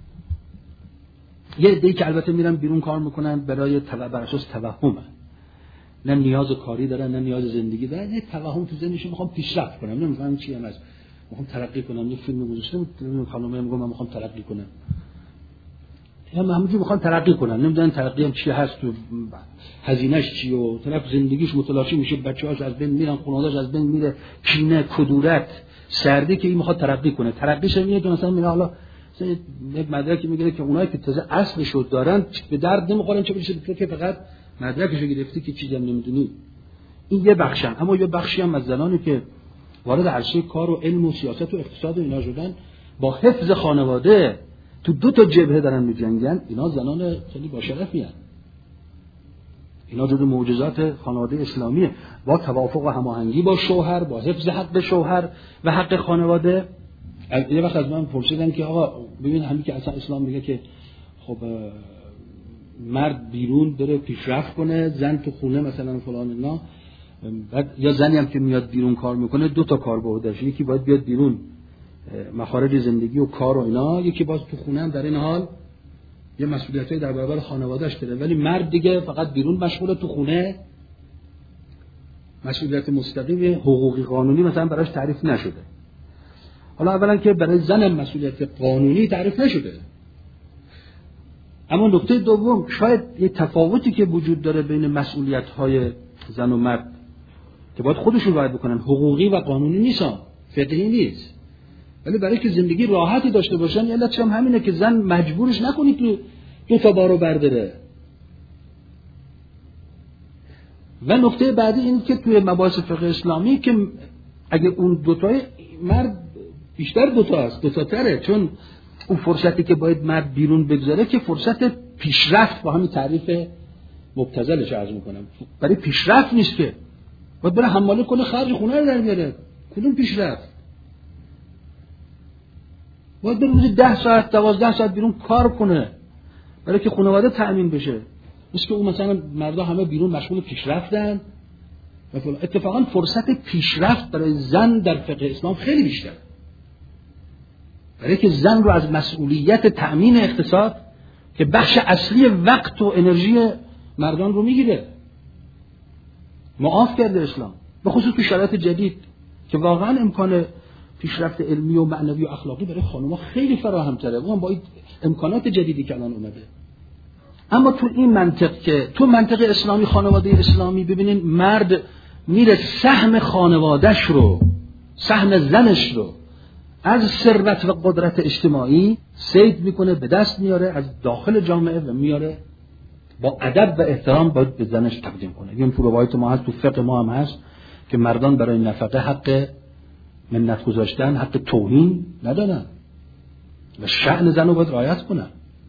S1: یه عده‌ای که البته میرن بیرون کار میکنن برای بر اساس توهمه، نه نیاز کاری دارن نه نیاز زندگی دارن، یه توهم تو ذهنشون میخوام پیشرفت کنم، نمیدونم چی هم از میخوام ترقی کنم. یه فیلم گذاشتم خانمه میگم من میخوام ترقی کنم، هم همونجوری میخوان ترقی کنن، نمیدونن ترقی هم چی هست تو هزینه‌اش چیه و طرف زندگیش متلاشی میشه، بچه‌هاش از بین میرن، خانواده‌اش از بین میره، کینه، کدورت، سردی که این میخواد ترقی کنه. ترقیش میاد مثلا میگه حالا مثلا یک مدرکی میگیره که اونایی که تازه اصلشو دارن به درد نمیخورن، چه بشه که فقط مدرکشو گرفتی که چیزی هم نمیدونی. این یه بخشن، اما یه بخشی هم از زنانی که وارد عرصه کار و علم و سیاست و اقتصاد و اینا شدن، با حفظ خانواده تو دو تا جبهه دارن می‌جنگن. اینا زنان خیلی با شرفی هستند. اینا جزو معجزات خانواده اسلامیه، با توافق و هماهنگی با شوهر، با حفظ حق شوهر و حق خانواده. یه وقت از من پرسیدن که آقا ببین همین که اصلا اسلام میگه که خب مرد بیرون بره پیشرفت کنه، زن تو خونه مثلا فلان اینا، بعد یا زنی هم که میاد بیرون کار میکنه دو تا کار به عهده‌اش، یکی باید بیاد بیرون مخارج زندگی و کار و اینا، یکی باز تو خونه هم در این حال یه مسئولیتایی در برابر خانواده‌اش داره. ولی مرد دیگه فقط بیرون مشغوله، تو خونه مسئولیت مستقیم حقوقی قانونی مثلا براش تعریف نشده. حالا اولا که برای زن مسئولیت قانونی تعریف نشده، اما نکته دوم شاید یه تفاوتی که وجود داره بین مسئولیت‌های زن و مرد که باید خودشون رعایت بکنن حقوقی و قانونی نیستن، فقهی نیست، ولی برای که زندگی راحتی داشته باشن علتش هم همینه که زن مجبورش نکنید تو دو تا بارو برداره. و نکته بعدی این که توی مباحث فقه اسلامی که اگه اون دوتای مرد بیشتر دوتا است، دوتا تره، چون اون فرصتی که باید مرد بیرون بگذاره که فرصت پیشرفت با همین تعریف مبتذلش عرض میکنم برای پیشرفت نیست، که باید بره حماله کنه خرج خونه رو در بیاره. کدوم پیشرفت؟ باید بره روزی ده ساعت دوازده ساعت بیرون کار کنه برای که خانواده تأمین بشه. نیست که اون مثلا مردا همه بیرون مشغول پیشرفتن. اتفاقا فرصت پیشرفت برای زن در فقه اسلام خیلی بیشتر، برای که زن رو از مسئولیت تأمین اقتصاد که بخش اصلی وقت و انرژی مردان رو میگیره معاف کرده اسلام، به خصوص تو شرایط جدید که واقعا امکان پیشرفت علمی و معنوی و اخلاقی برای خانم‌ها خیلی فراهم تره، اون با امکانات جدیدی که الان اومده. اما تو این منطق که تو منطق اسلامی خانواده اسلامی ببینین مرد میره سهم خانوادهش رو، سهم زنش رو از ثروت و قدرت اجتماعی صید میکنه، به دست میاره از داخل جامعه و میاره با ادب و احترام باید به زنش تقدیم کنه. این تو روایت ما هست، تو فقه ما هم هست که مردان برای نفقه حق منت گذاشتن، حق توهین ندارن و شأن زن رو باید رعایت کنن،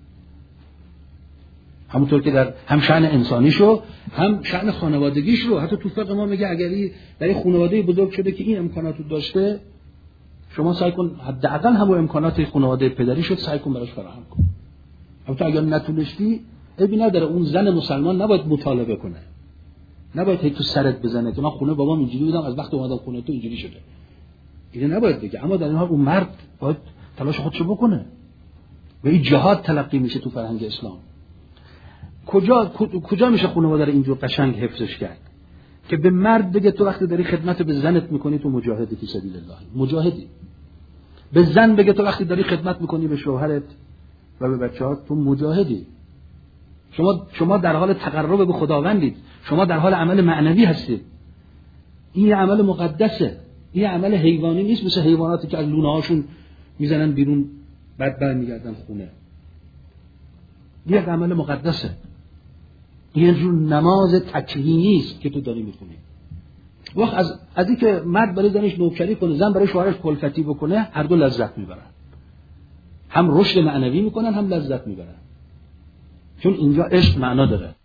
S1: همونطور که در هم شأن انسانیشو هم شأن خانوادگیش رو. حتی تو فقه ما میگه اگری در این خانواده بزرگ شده که این امکاناتو داشته، شما سعی کن حداقل همون امکانات خانواده پدری شد سعی کن براش فراهم کن. البته اگر نتونستی عیبی نداره، اون زن مسلمان نباید مطالبه کنه، نباید هی تو سرت بزنه که من خونه بابام اینجوری بودم از وقت اومدم خونه تو اینجوری شده، اینو نباید بگه. اما در این حال اون مرد باید تلاش خودشو بکنه و این جهاد تلقی میشه تو فرهنگ اسلام. کجا کجا میشه خانواده رو اینجور قشنگ حفظش کرد که به مرد بگه تو وقتی داری خدمت به زنت میکنی تو مجاهدی فی سبیل الله، مجاهدی. به زن بگه تو وقتی داری خدمت میکنی به شوهرت و به بچه‌هات تو مجاهدی. شما شما در حال تقرب به خداوندید، شما در حال عمل معنوی هستید. این عمل مقدسه، این عمل حیوانی نیست مثل حیواناتی که از لونه هاشون میزنن بیرون بعد برمیگردن خونه. این عمل مقدسه، این جور نماز تکوینی است که تو داری میخونی. وقت از از این که مرد برای زنش نوکری کنه، زن برای شوهرش کلفتی بکنه، هر دو لذت میبرن، هم رشد معنوی میکنن هم لذت میبرن، چون اینجا عشق معنا داره.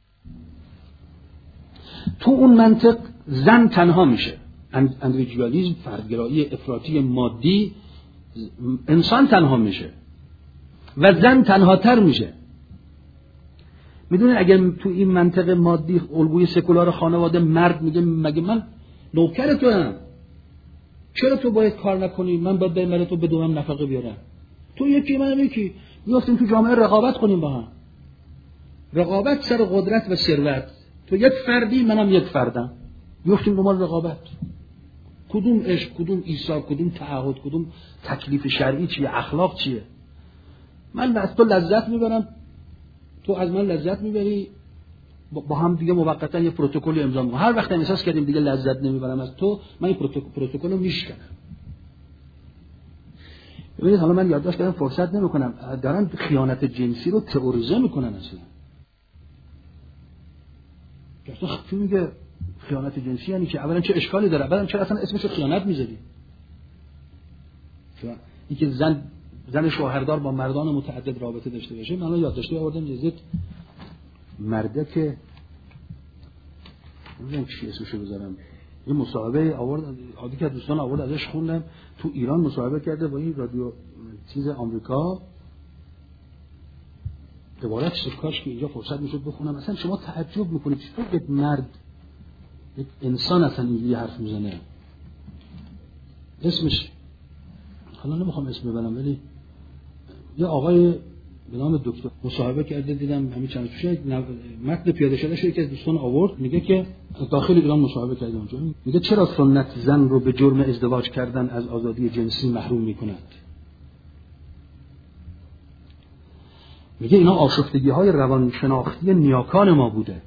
S1: تو اون منطق زن تنها میشه، اندیویدوالیسم، فردگرایی افراطی مادی، انسان تنها میشه و زن تنها تر میشه. میدونین اگر تو این منطقه مادی الگوی سکولار خانواده مرد میگه مگه من نوکر تو هم، چرا تو باید کار نکنی، من باید برم تو بدونم نفقه بیارم، تو یکی منم یکی، میافتیم تو جامعه رقابت کنیم با هم، رقابت سر قدرت و ثروت، تو یک فردی منم یک فردم، میافتیم دنبال رقابت. کدوم عشق، کدوم ایثار، کدوم تعهد، کدوم تکلیف شرعی چیه، اخلاق چیه؟ من از تو لذت میبرم، تو از من لذت میبری، با هم دیگه موقتا یه پروتکلی امضا میکنیم. هر وقت احساس کردیم دیگه لذت نمیبرم از تو، من این پروتکل رو میشکنم. ببینید حالا من یادداشت کردم فرصت نمیکنم، دارن خیانت جنسی رو تئوریزه میکنن اصلا. اصلا چی میگه خیانت جنسی؟ یعنی که اولا چه اشکالی داره، بعدم چرا اصلا اسمش خیانت میذاری؟ چون اینکه زن زن شوهردار با مردان متعدد رابطه داشته باشه. من یادداشتی آوردم جزیت مرده که نمیدونم چی اسمشو بذارم، یه مصاحبه آورد، عادی که دوستان آورد ازش خوندم، تو ایران مصاحبه کرده با این رادیو چیز آمریکا. دوباره چه کاش که اینجا فرصت میشد بخونم. مثلا شما تعجب میکنید چطور یک مرد، یک انسان اصلا اینجوری حرف میزنه. اسمش حالا نمیخوام اسم ببرم، ولی یه آقای به نام دکتر مصاحبه کرده، دیدم همین چند روزه متن پیاده شده شده که دوستان آورد، میگه که داخل ایران مصاحبه کرده اونجا، میگه چرا سنت زن رو به جرم ازدواج کردن از آزادی جنسی محروم میکند؟ میگه اینا آشفتگی های روانشناختی نیاکان ما بوده،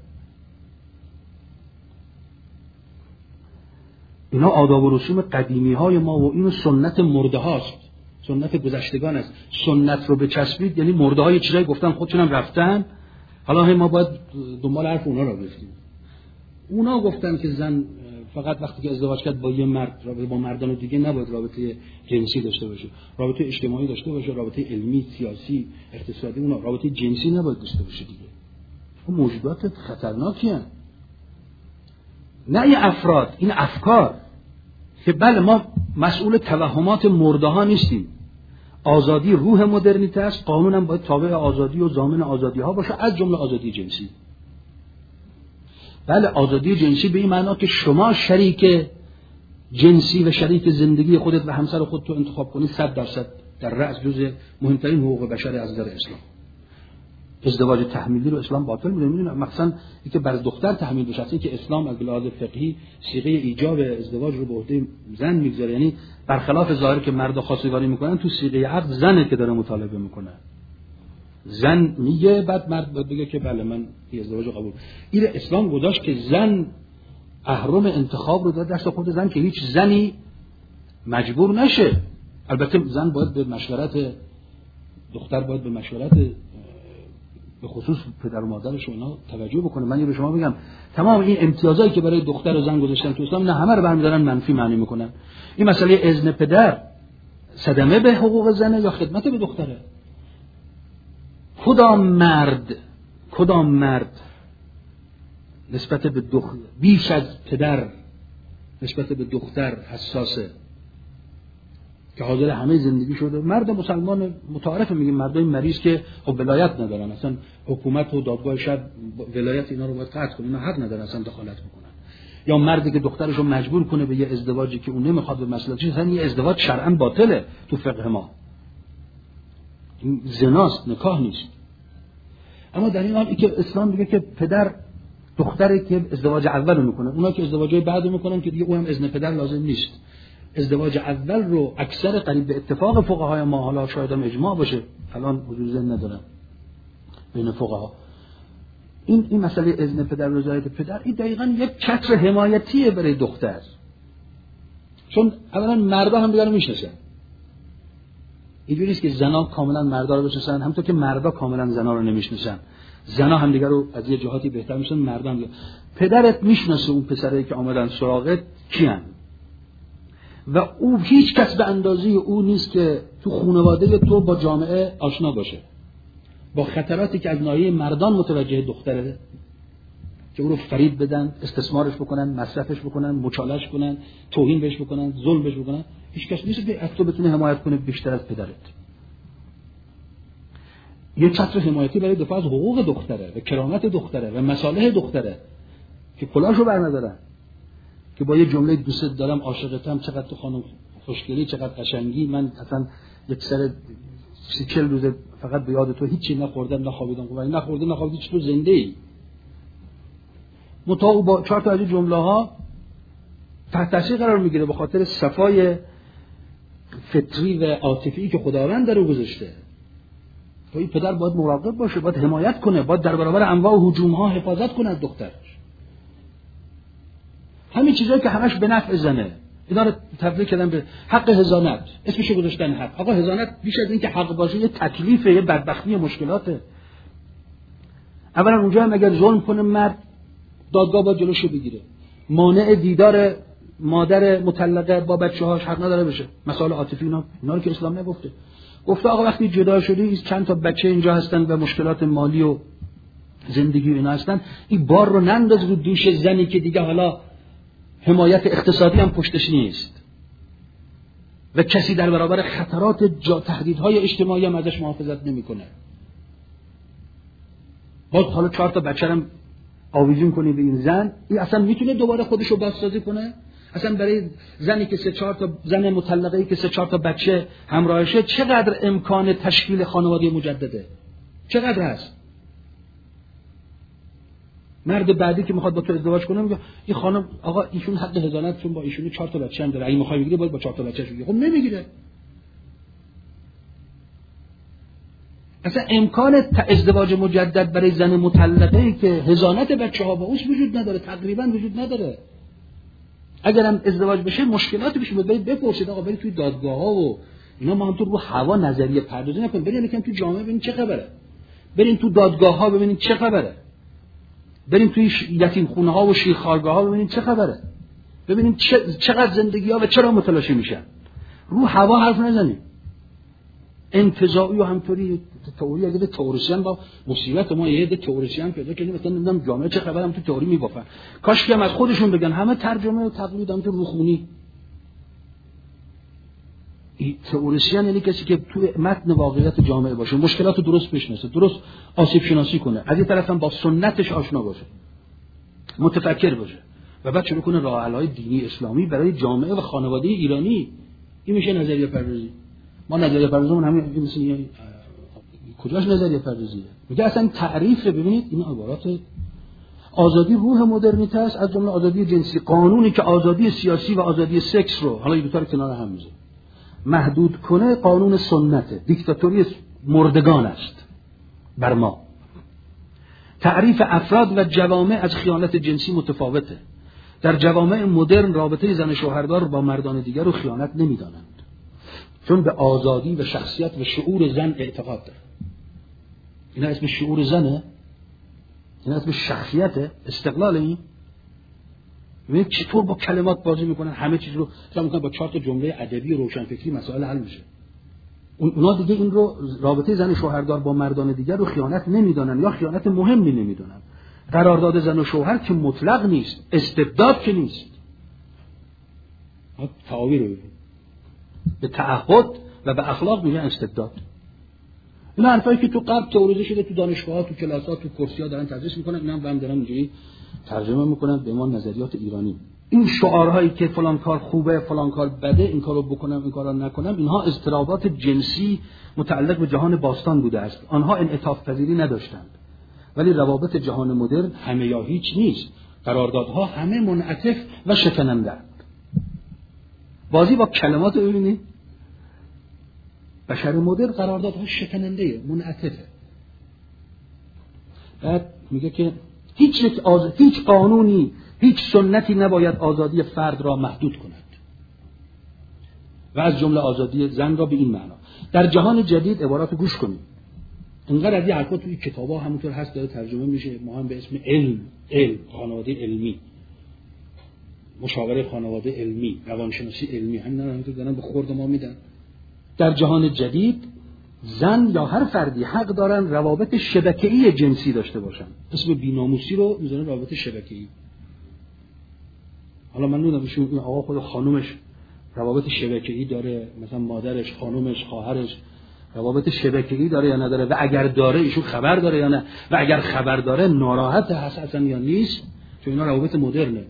S1: اینا آداب و رسوم قدیمی های ما و اینو سنت مرده هاست، سنت گذشتگان است. سنت رو بچسبید یعنی مرده های چیزایی گفتن خودشونم رفتن، حالا هم ما باید دنبال حرف اونا رو بفتیم. اونا گفتن که زن فقط وقتی که ازدواج کرد با یه مرد، رابطه با مردان دیگه نباید رابطه جنسی داشته باشه، رابطه اجتماعی داشته باشه، رابطه علمی، سیاسی، اقتصادی، اونا رابطه جنسی نباید داشته باشه دیگه. اون موجودات خطرناکی هستند. نه این افراد، این افکار که بله ما مسئول توهمات مرده ها نیستیم. آزادی روح مدرنیته است، قانون هم باید تابع آزادی و ضامن آزادی ها باشه، از جمله آزادی جنسی. بله آزادی جنسی به این معنا که شما شریک جنسی و شریک زندگی خودت و همسر خودت رو انتخاب کنی صد درصد در رأس جزء مهمترین حقوق بشر از نظر اسلام. ازدواج تحمیلی رو اسلام باطل می‌دونه. می‌دونم مثلا اینکه برای دختر تحمیل بشه، این که اسلام از لحاظ فقهی صیغه ایجاب ازدواج رو به عهده زن میگذاره، یعنی برخلاف ظاهری که مرد خواستگاری میکنن، تو صیغه عقد زنه که داره مطالبه میکنه. زن میگه بعد مرد باید بگه که بله من این ازدواج رو قبول. این اسلام گذاشت که زن اهرم انتخاب رو داد دست خود زن که هیچ زنی مجبور نشه. البته زن باید به مشورت دختر باید به مشورت به خصوص پدر و مادرش اینا توجه بکنه. من یه به شما بگم تمام این امتیازایی که برای دختر و زن گذاشتن تو اسلام نه همه رو برمی‌دارن منفی معنی میکنن. این مسئله اذن پدر صدمه به حقوق زنه یا خدمت به دختره؟ کدام مرد کدام مرد نسبت به دختر بیش از پدر نسبت به دختر حساسه که حاضر همه زندگی شده؟ مرد مسلمان متعارف میگیم مردای مریض که خب ولایت ندارن، اصلا حکومت و دادگاه شب ولایت اینا رو باید قطع کنه، اینا حق ندارن اصلا دخالت بکنن. یا مردی که دخترش رو مجبور کنه به یه ازدواجی که اون نمیخواد به مسئله، اصلا یه ازدواج شرعاً باطله تو فقه ما، این زناست، نکاح نیست. اما در این حال ای که اسلام میگه که پدر دختری که ازدواج اول میکنه، اونا که ازدواجای بعد میکنن که دیگه اونم اذن پدر لازم نیست. ازدواج اول رو اکثر قریب به اتفاق فقهای ما، حالا شاید هم اجماع باشه، الان حضور ذهن ندارم بین فقها، این این مسئله اذن پدر و رضایت پدر این دقیقاً یک چتر حمایتیه برای دختر. چون اولا مردا هم دیگه رو میشناسن، اینجوری نیست که زنا کاملا مردا رو بشناسن، همونطور که مردا کاملا زنا رو نمیشناسن. زنا هم دیگه رو از یه جهاتی بهتر میشناسن، مردا هم دیگه. پدرت میشناسه اون پسرایی که اومدن سراغت کیان، و او هیچ کس به اندازه او نیست که تو خانواده تو با جامعه آشنا باشه، با خطراتی که از ناحیه مردان متوجه دختره که او رو فریب بدن، استثمارش بکنن، مصرفش بکنن، مچالش کنن، توهین بهش بکنن، ظلم بهش بکنن. هیچ کس نیست که از تو بتونه حمایت کنه بیشتر از پدرت. یه چتر حمایتی برای دفاع از حقوق دختره و کرامت دختره و مصالح دختره که کلاشو برندارن، که با یه جمله دوست دارم، عاشقتم، چقدر تو خانم خوشگلی، چقدر قشنگی، من اصلا یک سر سی چل روز فقط به یاد تو هیچی نخوردم نخوابیدم، ولی نخوردم نخوابیدی چطور زنده ای؟ متأ با چهار تا از این جمله ها تحت تاثیر قرار میگیره به خاطر صفای فطری و عاطفی که خداوند در او گذاشته. تو این پدر باید مراقب باشه، باید حمایت کنه، باید در برابر انواع هجوم ها حفاظت کنه از دخترش. همین چیزایی که همش به نفع زنه، اینا رو تبدیل کردن به حق حضانت، اسمشو گذاشتن حق. آقا حضانت بیش از این که حق باشه یه تکلیفه، یه بدبختی، یه مشکلاته. اولا اونجا هم اگر ظلم کنه مرد، دادگاه باید جلوشو بگیره. مانع دیدار مادر مطلقه با بچه‌هاش حق نداره بشه. مسائل عاطفی اینا اینا رو که اسلام نگفته. گفته آقا وقتی جدا شدی چند تا بچه اینجا هستن و مشکلات مالی و زندگی اینا هستن، این بار رو ننداز رو دوش زنی که دیگه حالا حمایت اقتصادی هم پشتش نیست و کسی در برابر خطرات تهدیدهای اجتماعی هم ازش محافظت نمیکنه. باز حالا چهار تا بچه هم آویزون کنی به این زن، این اصلا میتونه دوباره خودشو بازسازی کنه؟ اصلا برای زنی که سه چهار تا زن مطلقه‌ای که سه چهار تا بچه همراهشه چقدر امکان تشکیل خانواده مجدده؟ چقدر هست؟ مرد بعدی که میخواد با تو ازدواج کنه میگه این خانم آقا ایشون حق حضانت چون با ایشون چهار تا بچه هم داره، اگه میخوای بگیری باید با چهار تا بچه‌ش بگیری. خب نمیگیره. اصلا امکان ازدواج مجدد برای زن مطلقه‌ای که حضانت بچه‌ها با اوش وجود نداره، تقریبا وجود نداره. اگرم ازدواج بشه مشکلاتی پیش میاد. برید بپرسید آقا، برید توی دادگاه‌ها و اینا، ما هم تو رو هوا نظریه پردازی نکنیم، برید یکم تو جامعه ببینید چه خبره، برید تو دادگاه‌ها ببینید چه خبره، بریم توی یتیمخونه‌ها و شیرخوارگاه‌ها ببینید چه خبره، ببینید چقدر زندگی‌ها و چرا متلاشی میشن. رو هوا حرف نزنیم. انتزاعی و همطوری تئوری، اگه تئوریسین با مصیبت ما یه عده تئوریسین پیدا کردیم مثلا نمیدونم جامعه چه خبرم تو تئوری میگفتن، کاش که هم از خودشون بگن، همه ترجمه و تقلید هم تو روخونی. این تئوریسین یعنی کسی که تو متن واقعیت جامعه باشه، مشکلات رو درست بشناسه، درست آسیب شناسی کنه، از این طرف هم با سنتش آشنا باشه، متفکر باشه و بعد شروع کنه راه حل‌های دینی اسلامی برای جامعه و خانواده ایرانی. این میشه نظریه پردازی. ما نظریه پردازمون همین مثل یه کجاش نظریه پردازیه؟ میگه اصلا تعریف، ببینید این عبارات آزادی روح مدرنیته است، از جمله آزادی جنسی، قانونی که آزادی سیاسی و آزادی سکس رو، حالا این دو تا رو کنار هم میذاره، محدود کنه، قانون سنته، دیکتاتوری مردگان است بر ما. تعریف افراد و جوامع از خیانت جنسی متفاوته. در جوامع مدرن رابطه زن شوهردار با مردان دیگر رو خیانت نمیدانند، چون به آزادی و شخصیت و شعور زن اعتقاد داره. اینا اسم شعور زنه؟ اینا اسم شخصیته؟ استقلال این؟ ببینید چطور با کلمات بازی میکنن، همه چیز رو فکر میکنن با چهار تا جمله ادبی و روشنفکری مسائل حل میشه. اونا دیگه این رو رابطه زن شوهردار با مردان دیگر رو خیانت نمیدونن یا خیانت مهمی نمیدونن. قرارداد زن و شوهر که مطلق نیست، استبداد که نیست. تعاوی رو ببین، به تعهد و به اخلاق میگن استبداد. اینا حرفایی که تو قبل تئوریزه شده، تو دانشگاه‌ها، تو کلاس‌ها، تو کرسی‌ها دارن تدریس میکنن، اینا هم دارن اینجوری ترجمه میکنن به ما نظریات ایرانی. این شعارهایی که فلان کار خوبه، فلان کار بده، این کارو بکنم، این کارو نکنم، اینها اضطرابات جنسی متعلق به جهان باستان بوده است. آنها انعطاف پذیری نداشتند. ولی روابط جهان مدرن همه یا هیچ نیست. قراردادها همه منعطف و شکننده‌اند. بازی با کلمات رو ببینید. بشر مدرن قراردادها شکننده، منعطفه. بعد میگه که هیچ یک آز... هیچ قانونی، هیچ سنتی نباید آزادی فرد را محدود کند و از جمله آزادی زن را به این معنا. در جهان جدید عبارات گوش کنید. انقدر از این حرفا توی کتابا همونطور هست داره ترجمه میشه، ما هم به اسم علم، علم، خانواده علمی، مشاوره خانواده علمی، روانشناسی علمی، همین همونطور دارن به خورد ما میدن. در جهان جدید زن یا هر فردی حق دارن روابط شبکه‌ای جنسی داشته باشن. اسم بی‌ناموسی رو میذارن رابطه شبکه‌ای. حالا من نمیدونم ایشون این آقا خود خانومش روابط شبکه‌ای داره، مثلا مادرش، خانومش، خواهرش روابط شبکه‌ای داره یا نداره، و اگر داره ایشون خبر داره یا نه، و اگر خبر داره ناراحت هست اصلا یا نیست، چون اینا روابط مدرنه.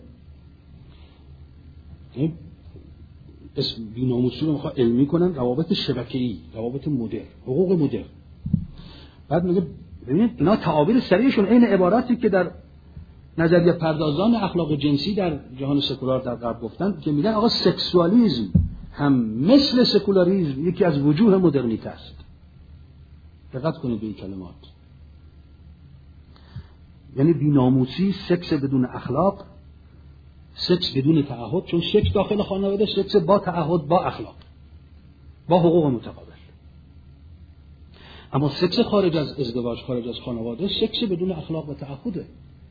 S1: اسم بی‌ناموسی رو میخواد علمی کنن، روابط شبکه‌ای، روابط مدرن، حقوق مدرن. بعد میگه ببینید اینا تعابیر سریعشون عین عباراتی که در نظریه پردازان اخلاق جنسی در جهان سکولار در غرب گفتن که میگن آقا سکسوالیسم هم مثل سکولاریسم یکی از وجوه مدرنیته است. دقت کنید به این کلمات. یعنی بی‌ناموسی، سکس بدون اخلاق، سکس بدون تعهد، چون سکس داخل خانواده، سکس با تعهد، با اخلاق، با حقوق متقابل. اما سکس خارج از ازدواج، خارج از خانواده، سکس بدون اخلاق و تعهده.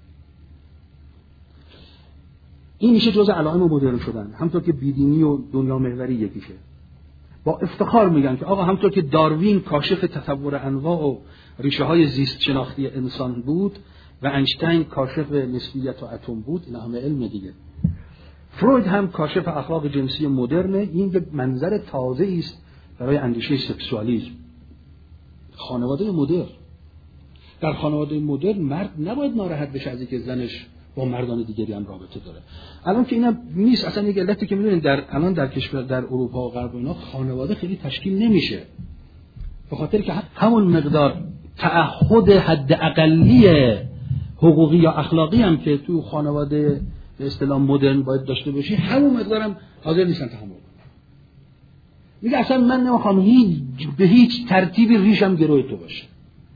S1: این میشه جزء علائم مدرن شدن. همطور که بیدینی و دنیا محوری یکیشه. با افتخار میگن که آقا همطور که داروین کاشف تطور انواع و ریشه های زیست شناختی انسان بود و اینشتین کاشف نسبیت و اتم بود، این همه علم دیگه. فروید هم کاشف اخلاق جنسی مدرنه. این به منظر تازه است برای اندیشه سکسوالیسم. خانواده مدرن، در خانواده مدرن مرد نباید ناراحت بشه از اینکه زنش با مردان دیگری هم رابطه داره. الان که اینا نیست، اصلا یک علتی که میدونید در الان در کشور در اروپا و غرب و اینا خانواده خیلی تشکیل نمیشه، به خاطر که همون مقدار تعهد حد اقلی حقوقی یا اخلاقی هم که تو خانواده به اصطلاح مدرن باید داشته باشی همون مقدارم حاضر نیستن تحمل کنن. میگه اصلا من نمیخوام هیچ به هیچ ترتیبی ریشم گروه تو باشه،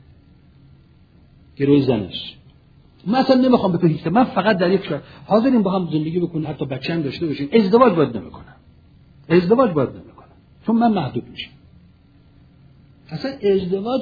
S1: گروه زنش. من اصلا نمیخوام به تو هیچ، من فقط در یک شهر حاضریم با هم زندگی بکنیم، حتی بچه هم داشته باشیم. ازدواج باید نمیکنم، ازدواج باید نمیکنم چون من محدود میشم. اصلا ازدواج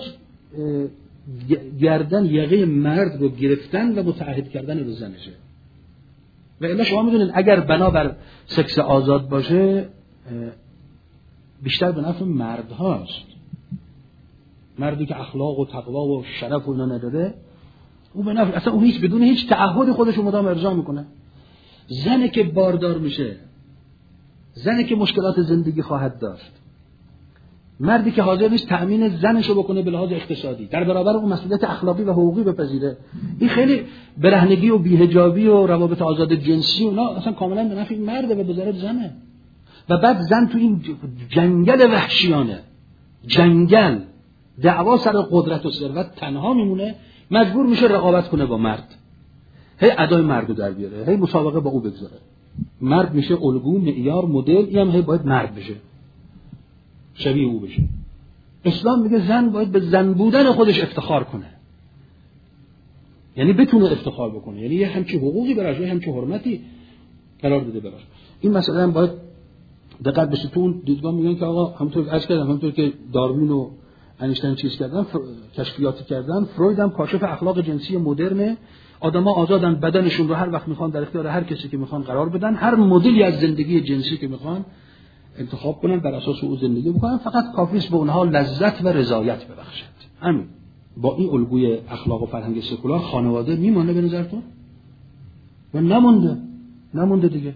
S1: گردن یقه مرد رو گرفتن و متعهد کردن رو زنشه. و الا شما میدونید اگر بنابر سکس آزاد باشه بیشتر به نفع مرد هاست. مردی که اخلاق و تقوا و شرف و اینا نداره او به نفع، اصلا اون هیچ بدون هیچ تعهد خودش رو مدام ارضا میکنه. زنی که باردار میشه، زنی که مشکلات زندگی خواهد داشت، مردی که حاضر نیست تأمین زنش رو بکنه به لحاظ اقتصادی، در برابر اون مسئولیت اخلاقی و حقوقی بپذیره، این خیلی برهنگی و بی‌حجابی و روابط آزاد جنسی و اینا اصلا کاملا به نفع مرده و به ضرر زنه. و بعد زن تو این جنگل وحشیانه، جنگل دعوا سر قدرت و ثروت تنها میمونه، مجبور میشه رقابت کنه با مرد، هی ادای مردو در بیاره، هی مسابقه با او بگذاره. مرد میشه الگو، معیار، مدل، این هم هی باید مرد بشه، شبیه او بشه. اسلام میگه زن باید به زن بودن خودش افتخار کنه، یعنی بتونه افتخار بکنه، یعنی یه همچین حقوقی براش، یه همچین حرمتی قرار بده براش. این مسئله هم باید دقت بشه. تو اون دیدگاه میگن که آقا همونطور که عرض کردم، همونطور که داروین و انیشتین چیز کردن، فر... کشفیاتی کردن، فروید هم کاشف اخلاق جنسی مدرنه. آدم‌ها آزادن بدنشون رو هر وقت میخوان در اختیار هر کسی که میخوان قرار بدن، هر مدلی از زندگی جنسی که میخوان انتخاب کنن، بر اساس او زندگی بکنن، فقط کافی است به اونها لذت و رضایت ببخشد. همین. با این الگوی اخلاق و فرهنگ سکولار خانواده میمونه به نظرتون؟ و نمونده نمونده دیگه.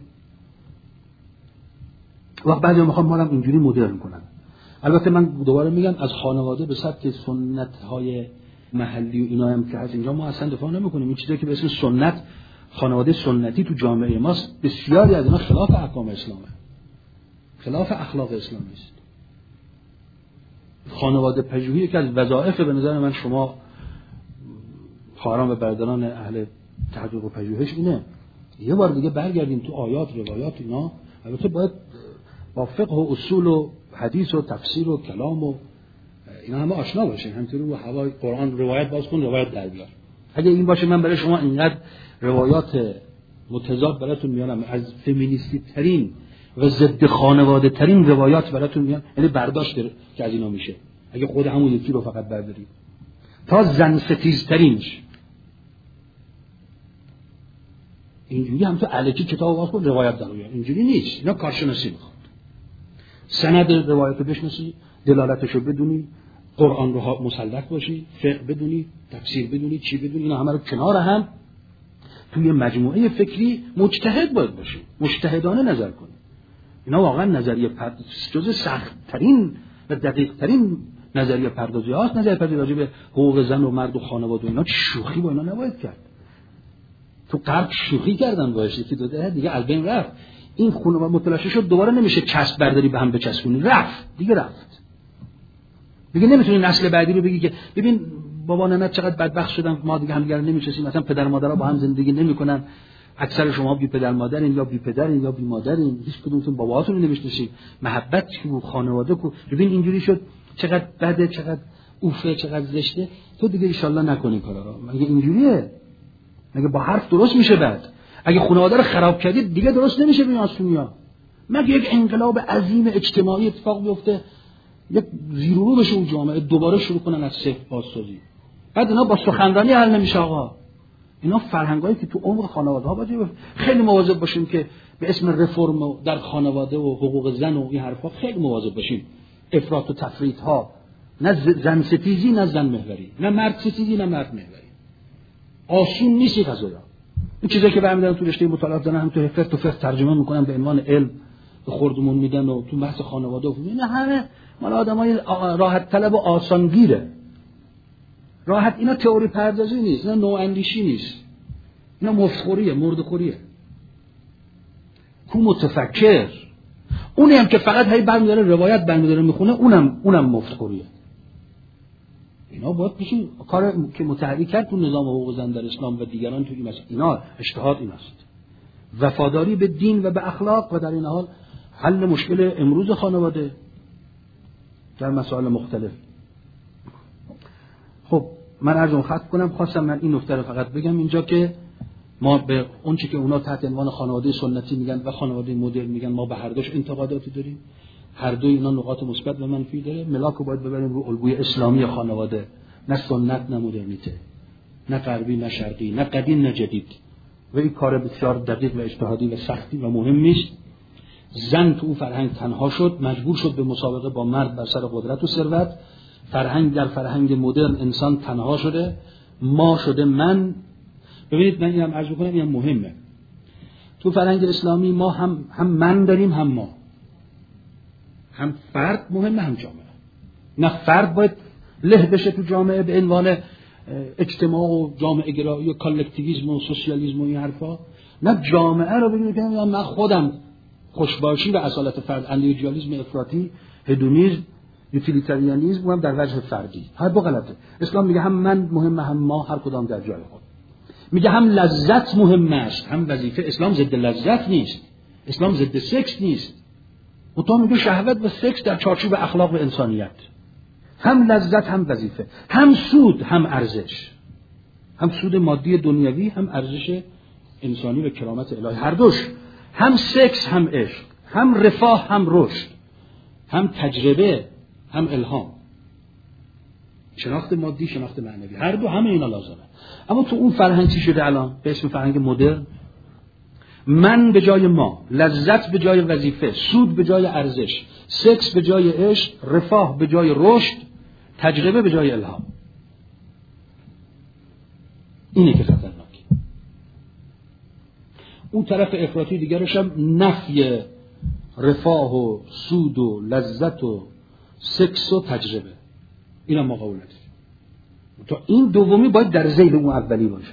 S1: وقت بعضی میخوام مالم اینجوری مدرن کنن. البته من دوباره میگم از خانواده به سبک سنت‌های محلی و اینا هم که از اینجا ما اصلا دفاع نمی‌کنیم. این چیزی که به اسم سنت، خانواده سنتی تو جامعه ماست، بسیاری از اینا خلاف احکام اسلامه، خلاف اخلاق اسلامی است. خانواده پژوهی که از وظایف به نظر من شما خواهران و برادران اهل تحقیق و پژوهش اینه، یه بار دیگه برگردیم تو آیات، روایات اینا. البته باید با فقه و اصول و حدیث و تفسیر و کلام و اینا همه آشنا باشین، همینطوری رو هوای قرآن روایت باز کن روایت در بیار. اگه این باشه من برای شما اینقدر روایات متضاد براتون میارم، از فمینیستی ترین و ضد خانواده ترین روایات براتون میارم، یعنی برداشت که از اینا میشه اگه خود همون یکی رو فقط برداریم، تا زن ستیز ترینش. اینجوری هم تو الکی کتاب باز کن روایت در بیار، اینجوری نیست. اینا کارشناسی میخواد، سند روایت رو بشناسی، دلالتش رو بدونی، قرآن رو مسلط باشی، فقه بدونی، تفسیر بدونی، چی بدونی، اینا همه رو کنار هم توی مجموعه فکری مجتهد باید باشی، مجتهدانه نظر کنی. اینا واقعا نظریه پردازی جز سخت‌ترین و دقیق‌ترین نظریه پردازی هاست. نظریه پردازی راجع به حقوق زن و مرد و خانواده و اینا شوخی با اینا نباید کرد. تو غرب شوخی کردن باشه یکی دو ده دیگه از بین رفت. این خانواده متلاشی شد، دوباره نمیشه چسب برداری به هم بچسبونی، رفت دیگه، رفت دیگه. نمیتونی نسل بعدی رو بگی که ببین بابا ننت چقدر بدبخت شدن، ما دیگه همدیگه رو نمیشناسیم، مثلا پدر مادرها با هم زندگی نمیکنن، اکثر شما بی پدر مادرین یا بی پدرین یا بی مادرین، هیچ کدومتون باباهاتون رو نمیشناسید، محبت کو، خانواده کو. ببین اینجوری شد، چقدر بده، چقدر اوفه، چقدر زشته. تو دیگه ان شاءالله نکنی کارا رو. مگه اینجوریه؟ مگه با حرف درست میشه؟ بعد اگه خانواده رو خراب کردید دیگه درست نمیشه به آسونیا. مگه یک انقلاب عظیم اجتماعی اتفاق بیفته، یک زیرورو بشه اون جامعه، دوباره شروع کنن از صفر بازسازی، بعد اینا با سخنرانی حل نمیشه آقا. اینا فرهنگایی که تو عمق خانواده ها باشه. خیلی مواظب باشیم که به اسم رفرم در خانواده و حقوق زن و این حرفا خیلی مواظب باشیم. افراط و تفریط ها، نه زن ستیزی نه زن محوری، نه مرد ستیزی نه مرد محوری. آسون نیست این قضایا. این چیزایی که برمی‌دارن تو رشته مطالعات دارن، هم تو فقه تو فقه ترجمه میکنن به عنوان علم به خوردمون میدن و تو بحث خانواده و اینا همه مال آدمای راحت طلب و آسانگیره. راحت اینا تئوری پردازی نیست، اینا نواندیشی نیست، اینا مفتخوریه، مردخوریه. کو متفکر اونی هم که فقط هی برمی‌داره روایت برمی‌داره میخونه، اونم اونم مفتخوریه. اینا باید بشین کار که متحری کرد تو نظام حقوق زن در اسلام و دیگران تو این مسئله. اینا اجتهاد این است. وفاداری به دین و به اخلاق و در این حال حل مشکل امروز خانواده در مسائل مختلف. خب من عرضم ختم کنم. خواستم من این نکته رو فقط بگم اینجا که ما به اون چی که اونا تحت عنوان خانواده سنتی میگن و خانواده مدرن میگن، ما به هر دوش انتقاداتی داریم. هر دوی اینا نقاط مثبت و منفی داره. ملاک رو باید ببریم رو الگوی اسلامی خانواده، نه سنت نه مدرنیته، نه غربی نه شرقی، نه قدیم نه جدید. و این کار بسیار دقیق و اجتهادی و سختی و مهمی است. زن تو فرهنگ تنها شد، مجبور شد به مسابقه با مرد بر سر قدرت و ثروت. فرهنگ در فرهنگ مدرن انسان تنها شده، ما شده من. ببینید من اینم عرض بکنم، اینم مهمه. تو فرهنگ اسلامی ما هم هم من داریم هم ما، هم فرد مهمه هم جامعه. نه فرد باید له بشه تو جامعه به عنوان اجتماع و جامعه گرایی و کالکتیویسم و سوسیالیسم و این حرفا، نه جامعه رو ببینید که من خودم خوشباشی و اصالت فرد، اندیویدوالیسم افراطی، هدونیسم، یوتیلیتاریانیسم هم در وجه فردی. هر دو غلطه. اسلام میگه هم من مهمه هم ما، هر کدام در جای خود. میگه هم لذت مهم است هم وظیفه. اسلام ضد لذت نیست، اسلام ضد سکس نیست. و تو میگه شهوت و سکس در چارچوب اخلاق و انسانیت. هم لذت هم وظیفه، هم سود هم ارزش، هم سود مادی دنیوی هم ارزش انسانی و کرامت الهی. هر دوش، هم سکس هم عشق، هم رفاه هم رشد، هم تجربه هم الهام، شناخت مادی شناخت معنوی، هر دو همه اینا لازمه. اما تو اون فرهنگ چی شده الان به اسم فرهنگ مدرن؟ من به جای ما، لذت به جای وظیفه، سود به جای ارزش، سکس به جای عشق، رفاه به جای رشد، تجربه به جای الهام. اینه که خطرناکه. اون طرف افراطی دیگرش هم نفی رفاه و سود و لذت و سکس و تجربه. اینا ما قبول نداریم. تا این دومی باید در ذیل اون اولی باشه.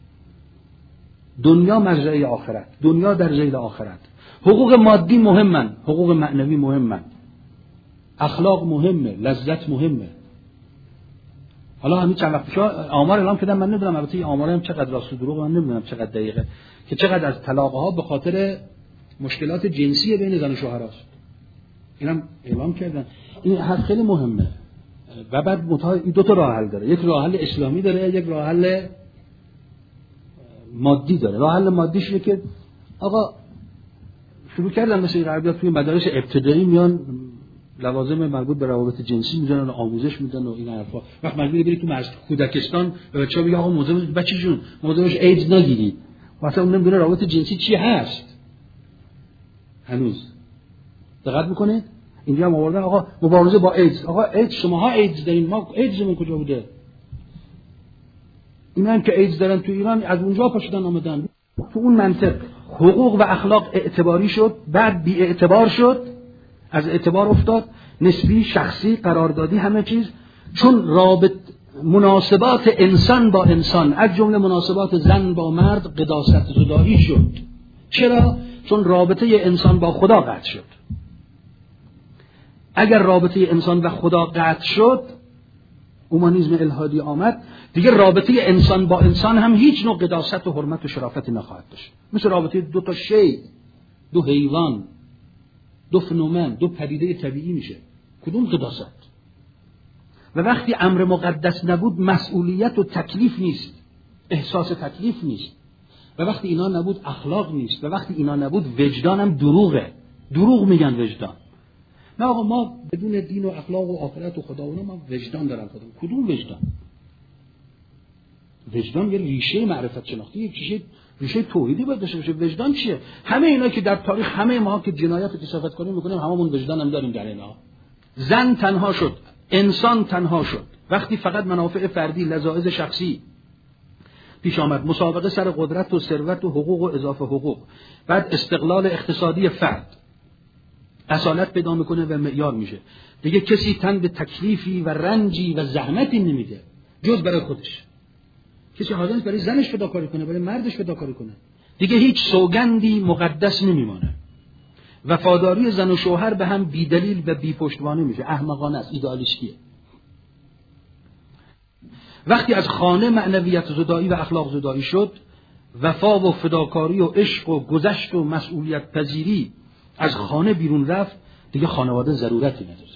S1: دنیا مزرعه آخرت، دنیا در ذیل آخرت. حقوق مادی مهمن، حقوق معنوی مهمن، اخلاق مهمه، لذت مهمه. حالا همین چند وقت پیش آمار اعلام کردن، من نمیدونم البته این آمار هم چقدر راست و دروغ من نمیدونم چقدر دقیقه، که چقدر از طلاق‌ها به خاطر مشکلات جنسی بین زن و شوهر است. اینم اعلام کردن. این حرف خیلی مهمه. و بعد متها... دو تا راه حل داره، یک راه حل اسلامی داره، یک راه حل مادی داره. راه حل مادیش اینه که آقا شروع کردن مثل غربی‌ها توی مدارس ابتدایی میان لوازم مربوط به روابط جنسی میذارن و آموزش میدن و این حرفا. وقت مجبوری بری تو مدرسه کودکستان به بچه‌ها بگی آقا مواظب بچه جون مواظبش ایدز نگیری. واسه اون نمیدونه روابط جنسی چی هست. هنوز دقت میکنید؟ اینجا هم آوردن آقا مبارزه با ایدز. آقا ایدز شماها ایدز دارین، ما ایدزمون کجا بوده؟ اینا هم که ایدز دارن تو ایران از اونجا پاشدن آمدن. تو اون منطق حقوق و اخلاق اعتباری شد، بعد بی اعتبار شد، از اعتبار افتاد، نسبی، شخصی، قراردادی، همه چیز. چون رابط مناسبات انسان با انسان از جمله مناسبات زن با مرد قداست زدایی شد. چرا؟ چون رابطه انسان با خدا قطع شد. اگر رابطه انسان و خدا قطع شد، اومانیسم الهادی آمد، دیگه رابطه انسان با انسان هم هیچ نوع قداست و حرمت و شرافتی نخواهد داشت. مثل رابطه دو تا شی، دو حیوان، دو فنومن، دو پدیده طبیعی میشه. کدوم قداست؟ و وقتی امر مقدس نبود مسئولیت و تکلیف نیست، احساس تکلیف نیست. و وقتی اینا نبود اخلاق نیست. و وقتی اینا نبود وجدان هم دروغه. دروغ میگن وجدان. نه آقا ما بدون دین و اخلاق و آخرت و خدا اونا ما وجدان دارن. خودمون کدوم وجدان؟ وجدان یه ریشه معرفت شناختی، یه ریشه ریشه توحیدی باید داشته باشه. وجدان چیه؟ همه اینا که در تاریخ همه ما که جنایات و کثافت کنیم میکنیم هممون وجدان هم داریم در اینا. زن تنها شد، انسان تنها شد وقتی فقط منافع فردی، لذاذ شخصی پیش آمد. مسابقه سر قدرت و ثروت و حقوق و اضافه حقوق. بعد استقلال اقتصادی فرد اصالت پیدا میکنه و معیار میشه. دیگه کسی تن به تکلیفی و رنجی و زحمتی نمیده جز برای خودش. کسی حاضر نیست برای زنش فداکاری کنه، برای مردش فداکاری کنه. دیگه هیچ سوگندی مقدس نمیمانه. وفاداری زن و شوهر به هم بیدلیل و بی پشتوانه میشه. احمقانه است، ایدئالیستیه. وقتی از خانه معنویت زدایی و اخلاق زدایی شد، وفا و فداکاری و عشق و گذشت و مسئولیت پذیری از خانه بیرون رفت، دیگه خانواده ضرورتی نداره،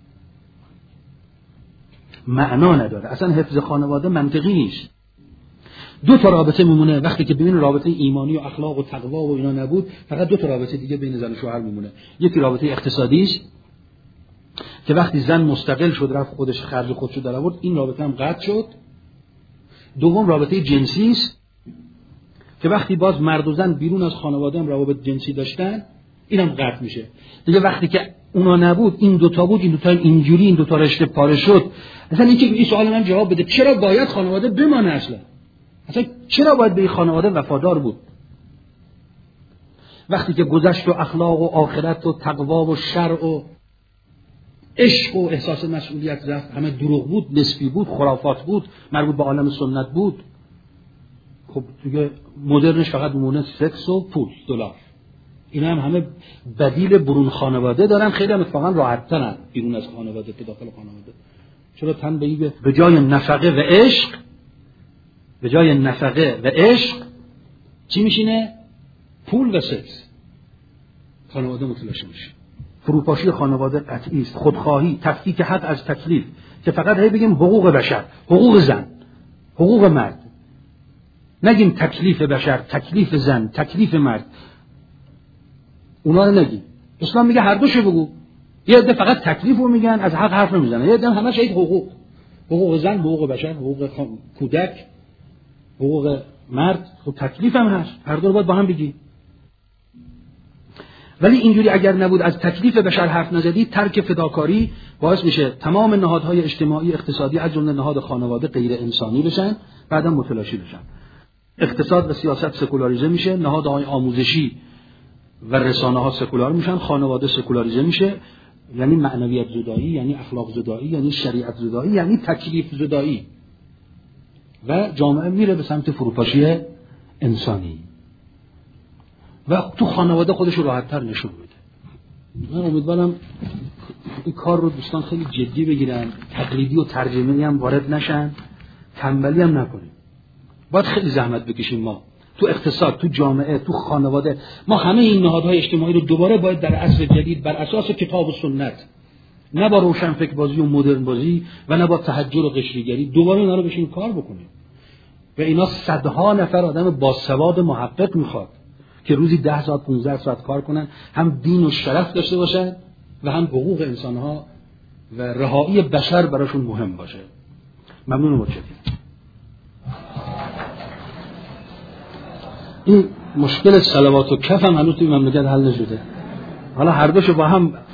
S1: معنا نداره، اصلا حفظ خانواده منطقی نیست. دو تا رابطه میمونه وقتی که بین رابطه ایمانی و اخلاق و تقوا و اینا نبود، فقط دو تا رابطه دیگه بین زن و شوهر میمونه. یکی رابطه اقتصادی است که وقتی زن مستقل شد رفت خودش خرج خودشو در آورد، این رابطه هم قطع شد. دوم رابطه جنسی است که وقتی باز مرد و زن بیرون از خانواده هم روابط جنسی داشتن، اینم قطع میشه. دیگه وقتی که اونا نبود، این دوتا بود، این دوتا اینجوری، این دوتا رشته پاره شد. اصلا اینکه این سوال من جواب بده چرا باید خانواده بمانه، اصلا اصلا چرا باید به این خانواده وفادار بود؟ وقتی که گذشت و اخلاق و آخرت و تقوا و شرع و عشق و احساس مسئولیت رفت، همه دروغ بود، نسبی بود، خرافات بود، مربوط به عالم سنت بود. خب دیگه مدرنش فقط مونه سکس و پول، دلار. اینا هم همه بدیل برون خانواده دارن، خیلی هم اتفاقا راحت ترن بیرون از خانواده که داخل خانواده. چرا تن به به جای نفقه و عشق، به جای نفقه و عشق چی میشینه؟ پول و سکس. خانواده متلاشی میشه. فروپاشی خانواده قطعی است. خودخواهی، تفکیک حق از تکلیف، که فقط هی بگیم حقوق بشر، حقوق زن، حقوق مرد، نگیم تکلیف بشر، تکلیف زن، تکلیف مرد. اونا رو نگیم. اسلام میگه هر دوشو بگو. یه عده فقط تکلیف رو میگن، از حق حرف نمیزنن. یه عده همش این حقوق، حقوق زن، حقوق بشر، حقوق کودک، حقوق مرد. خب تکلیف هم هست، هر دو رو باید با هم بگی. ولی اینجوری اگر نبود، از تکلیف بشر حرف نزدی، ترک فداکاری باعث میشه تمام نهادهای اجتماعی اقتصادی از جمله نهاد خانواده غیر انسانی بشن، بعدم متلاشی بشن. اقتصاد و سیاست سکولاریزه میشه، نهادهای آموزشی و رسانه ها سکولار میشن، خانواده سکولاریزه میشه. یعنی معنویت زدایی، یعنی اخلاق زدایی، یعنی شریعت زدایی، یعنی تکلیف زدایی، و جامعه میره به سمت فروپاشی انسانی و تو خانواده خودش رو راحت‌تر نشون میده. من امیدوارم این کار رو دوستان خیلی جدی بگیرن، تقلیدی و ترجمه‌ای هم وارد نشن، تنبلی هم نکنیم. باید خیلی زحمت بکشیم ما تو اقتصاد، تو جامعه، تو خانواده. ما همه این نهادهای اجتماعی رو دوباره باید در عصر جدید بر اساس کتاب و سنت، نه با روشن فکر بازی و مدرن بازی و نه با تحجر و قشریگری، دوباره اینا رو بشین کار بکنیم. و اینا صدها نفر آدم باسواد محقق میخواد که روزی ده ساعت پانزده ساعت کار کنن، هم دین و شرف داشته باشن و هم حقوق انسانها و رهایی بشر براشون مهم باشه. ممنون و متشکرم. این مشکل صلوات و کف هم هنوز توی مملکت حل نشده. حالا هر دوشو با هم